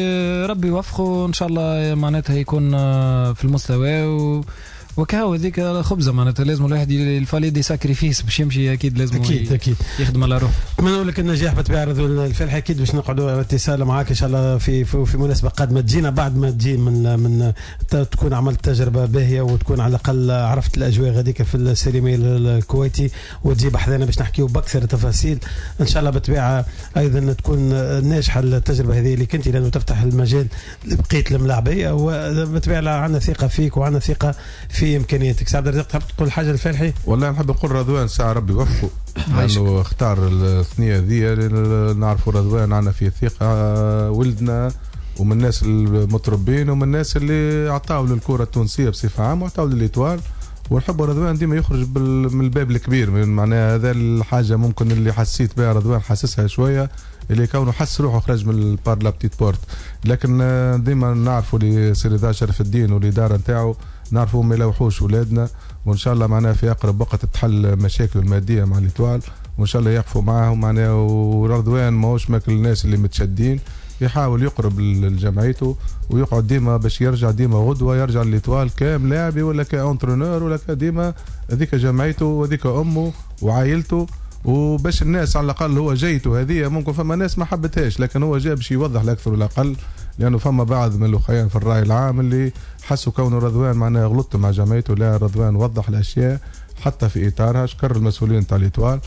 S9: ربي يوفقه ان شاء الله معناتها يكون في المستوى وكهو هذيك خبزه معناتها لازم الواحد الفالي دي ساكريفيس باش يمشي اكيد لازم
S6: اكيد
S9: يخدم على روحه.
S6: نتمنى لك النجاح بطبيعه رضوان الفالحي اكيد باش نقعدوا على اتصال معاك ان شاء الله في مناسبه قادمه تجينا بعد ما تجي من تكون عملت تجربه باهيه وتكون على الاقل عرفت الاجواء غاديك في السيريميل الكويتي وتجيب حذانا باش نحكيو باكثر التفاصيل ان شاء الله. بطبيعه ايضا تكون ناجحه التجربه هذه اللي كنتي لانه تفتح المجال لبقيه الملاعبيه وبطبيعه عندنا ثقه فيك وعندنا ثقه في امكانياتك. سعد الرزاق تحب تقول حاجه للفالحي؟
S7: والله نحب نقول رضوان ساعه ربي يوفقه لانه اختار الثنيه ذي. نعرفوا رضوان عنا فيه ثقه ولدنا ومن الناس المتربين ومن الناس اللي عطاوا للكره التونسيه بصفه عامه وعطاوا للإيطوال. ونحب رضوان ديما يخرج من الباب الكبير معناها هذا الحاجه ممكن اللي حسيت بها رضوان حسسها شويه اللي كونه حس روحه خرج من البار لا بتيت بورت. لكن ديما نعرفوا اللي سي رضا شرف الدين والاداره نتاعو نعرفوا ما يلوحوش ولادنا وان شاء الله معناها في اقرب وقت تحل مشاكل الماديه مع الإيطوال وان شاء الله يقفوا معاهم معناها. ورضوان ماهوش ماكل الناس اللي متشدين يحاول يقرب لجمعيته ويقعد ديما باش يرجع ديما غدوه يرجع للإيطوال كملاعبي ولا كأنترونور ولا كديما هذيك جمعيته وهذيك امه وعائلته. وباش الناس على الاقل هو جيته هذه ممكن فما ناس ما حبتهاش لكن هو جاء باش يوضح الاكثر والاقل لانه فما بعض من الاخوان في الراي العام اللي حسوا كونه رضوان معناها غلطت مع جمعيته. لا رضوان وضح الاشياء حتى في اطارها شكر المسؤولين تاع الإيطوال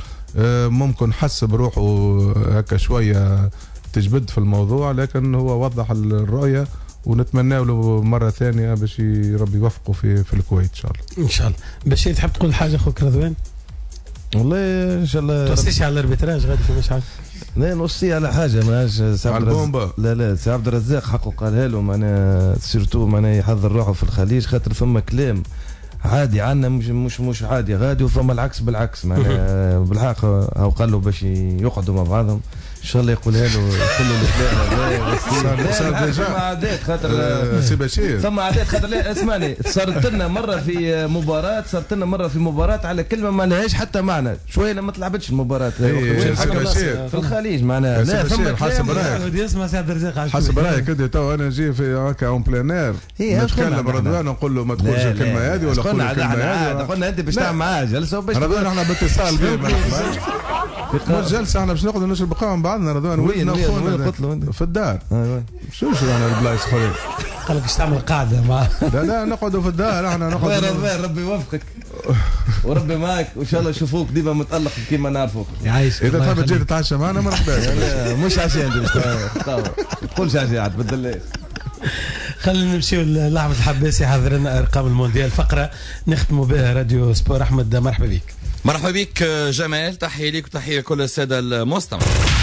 S7: ممكن حس بروحه هكا شويه تجبد في الموضوع لكن هو وضح الرؤيه ونتمنى له مره ثانيه باش ربي يوفقه في الكويت ان شاء الله.
S6: ان شاء الله. بشير تحب تقول حاجه اخوك رضوان؟
S8: والله ان شاء الله
S6: توصيش على الاربيتراج غادي في مش حاجه.
S8: لا نوصي على حاجه ماش
S7: على البومبا.
S8: لا سي عبد الرزاق حقه قالها له معناها سيرتو معناها يحضر روحه في الخليج خاطر ثم كلام عادي عندنا مش عادي غادي وثم العكس بالعكس معناها بالحق هو قال له باش يقعدوا مع بعضهم ان شاء الله يقولها له كل الكلام ثم عادات خاطر
S7: سي بشير
S8: ثم عادات خاطر لا اسمعني صارت لنا مره في مباراه على كلمه ما لهاش حتى معنى شويه لما تلعبتش المباراه في الخليج معناها لا ثم
S7: حسب رايك
S6: يسمع سعد الرزاق
S7: حسب رايك كده تو انا نجي في هكا اون بلانير نتكلم رضوان نقول له ما تقولش الكلمه هذه ولا قول الكلمه هذه
S8: قلنا انت باش تعمل معاه جلسه وباش
S7: رضوان احنا باتصال به مش جلسه احنا باش ناخذ نشرب قهوه مع بعضنا رضوان
S8: وين قلت له
S7: في الدار شو احنا البلايص اخرين
S6: قال لك ايش تعمل قاعده مع
S7: لا نقعدوا في الدار احنا نقعدوا
S8: رضوان ربي يوفقك وربي معك وان شاء الله يشوفوك ديما متالق كيما نعرفوك
S6: يعيش
S7: اذا تحب تجي تتعشى معنا ما نقدرش
S8: مش عشان باش تقولش عشان تبدل
S6: خلينا نمشيو لأحمد الحباسي يحضر لنا ارقام المونديال فقره نختموا بها راديو سبور. احمد مرحبا بك.
S11: مرحبا بك جمال، تحيه ليك وتحيه لكل الساده المستمعين.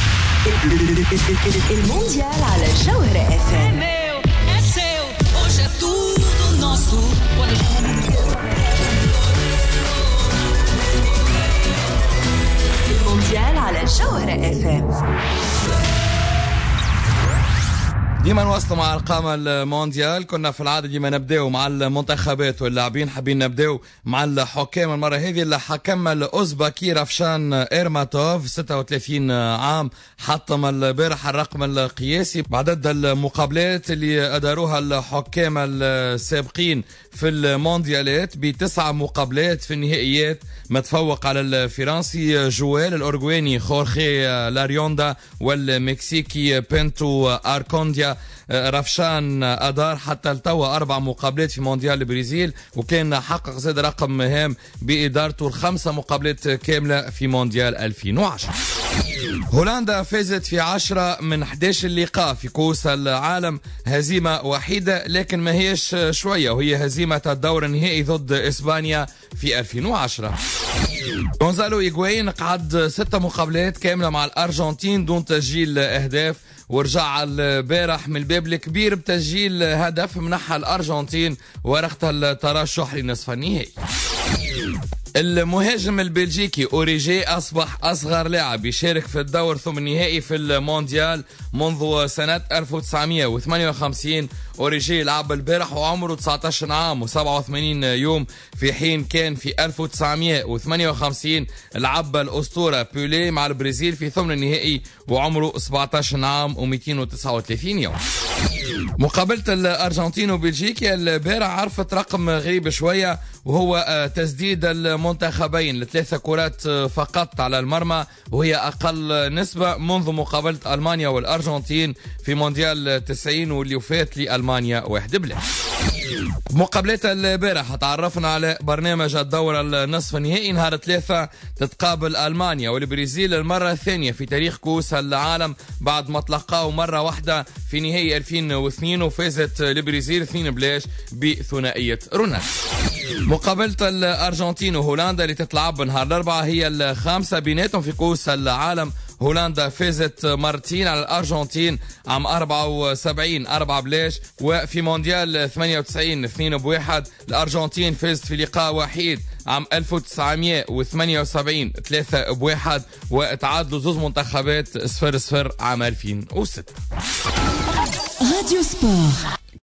S10: المونديال على الجوهرة اف ام. المونديال على الجوهرة اف ام.
S11: ديما نواصلوا مع ارقام المونديال. كنا في العاده ديما نبداو مع المنتخبات واللاعبين، حابين نبداو مع الحكام المره هذه. الحكم الاوزبكي رافشان ايرماتوف 36 عام حطم البارح الرقم القياسي بعدد المقابلات اللي اداروها الحكام السابقين في المونديالات ب9 مقابلات في النهائيات، متفوق على الفرنسي جوال، الاورجواني خورخي لاريوندا، والمكسيكي بنتو اركونديا. رافشان أدار حتى التوا 4 مقابلات في مونديال البرازيل، وكان حقق زاد رقم هام بإدارته 5 مقابلات كاملة في مونديال 2010. هولندا فازت في 10 من 11 لقاء في كؤوس العالم، هزيمة وحيدة لكن ما هيش شوية، وهي هزيمة الدور النهائي ضد إسبانيا في 2010. غونزالو إيغوايين قعد 6 مقابلات كاملة مع الأرجنتين دون تسجيل أهداف، ورجع البارح من الباب الكبير بتسجيل هدف منحى الأرجنتين ورقة الترشح لنصف النهائي. المهاجم البلجيكي أوريجي أصبح أصغر لاعب يشارك في الدور ثم النهائي في المونديال منذ سنة 1958. أوريجي لعب البارح وعمره 19 عام و87 يوم، في حين كان في 1958 لعب الأسطورة بيليه مع البرازيل في ثمن النهائي وعمره 17 عام و239 يوم. مقابلة الأرجنتين وبلجيكا البارح عرفت رقم غريب شوية، وهو تسديد المنتخبين ل3 كرات فقط على المرمى، وهي أقل نسبة منذ مقابلة ألمانيا والأرجنتين في مونديال 90 واللي فات لألمانيا 1-0. مقابلات البارح تعرفنا على برنامج الدور النصف النهائي. نهار 3 تتقابل ألمانيا والبرازيل المرة الثانية في تاريخ كؤوس العالم بعد ما تلقاوا مرة واحدة في نهائي 2002 وفازت البرازيل 2-0 بثنائية رونالدو. مقابلة الأرجنتين وهولندا اللي تتلعب نهار 4 هي الخامسة بيناتهم في كؤوس العالم. هولندا فازت مرتين على الأرجنتين عام 74 4-0، وفي مونديال 98 2-1. الأرجنتين فازت في لقاء وحيد عام 1978 3-1، وتعادلوا 2 منتخبات 0-0 عام 2006.
S10: راديو سبور.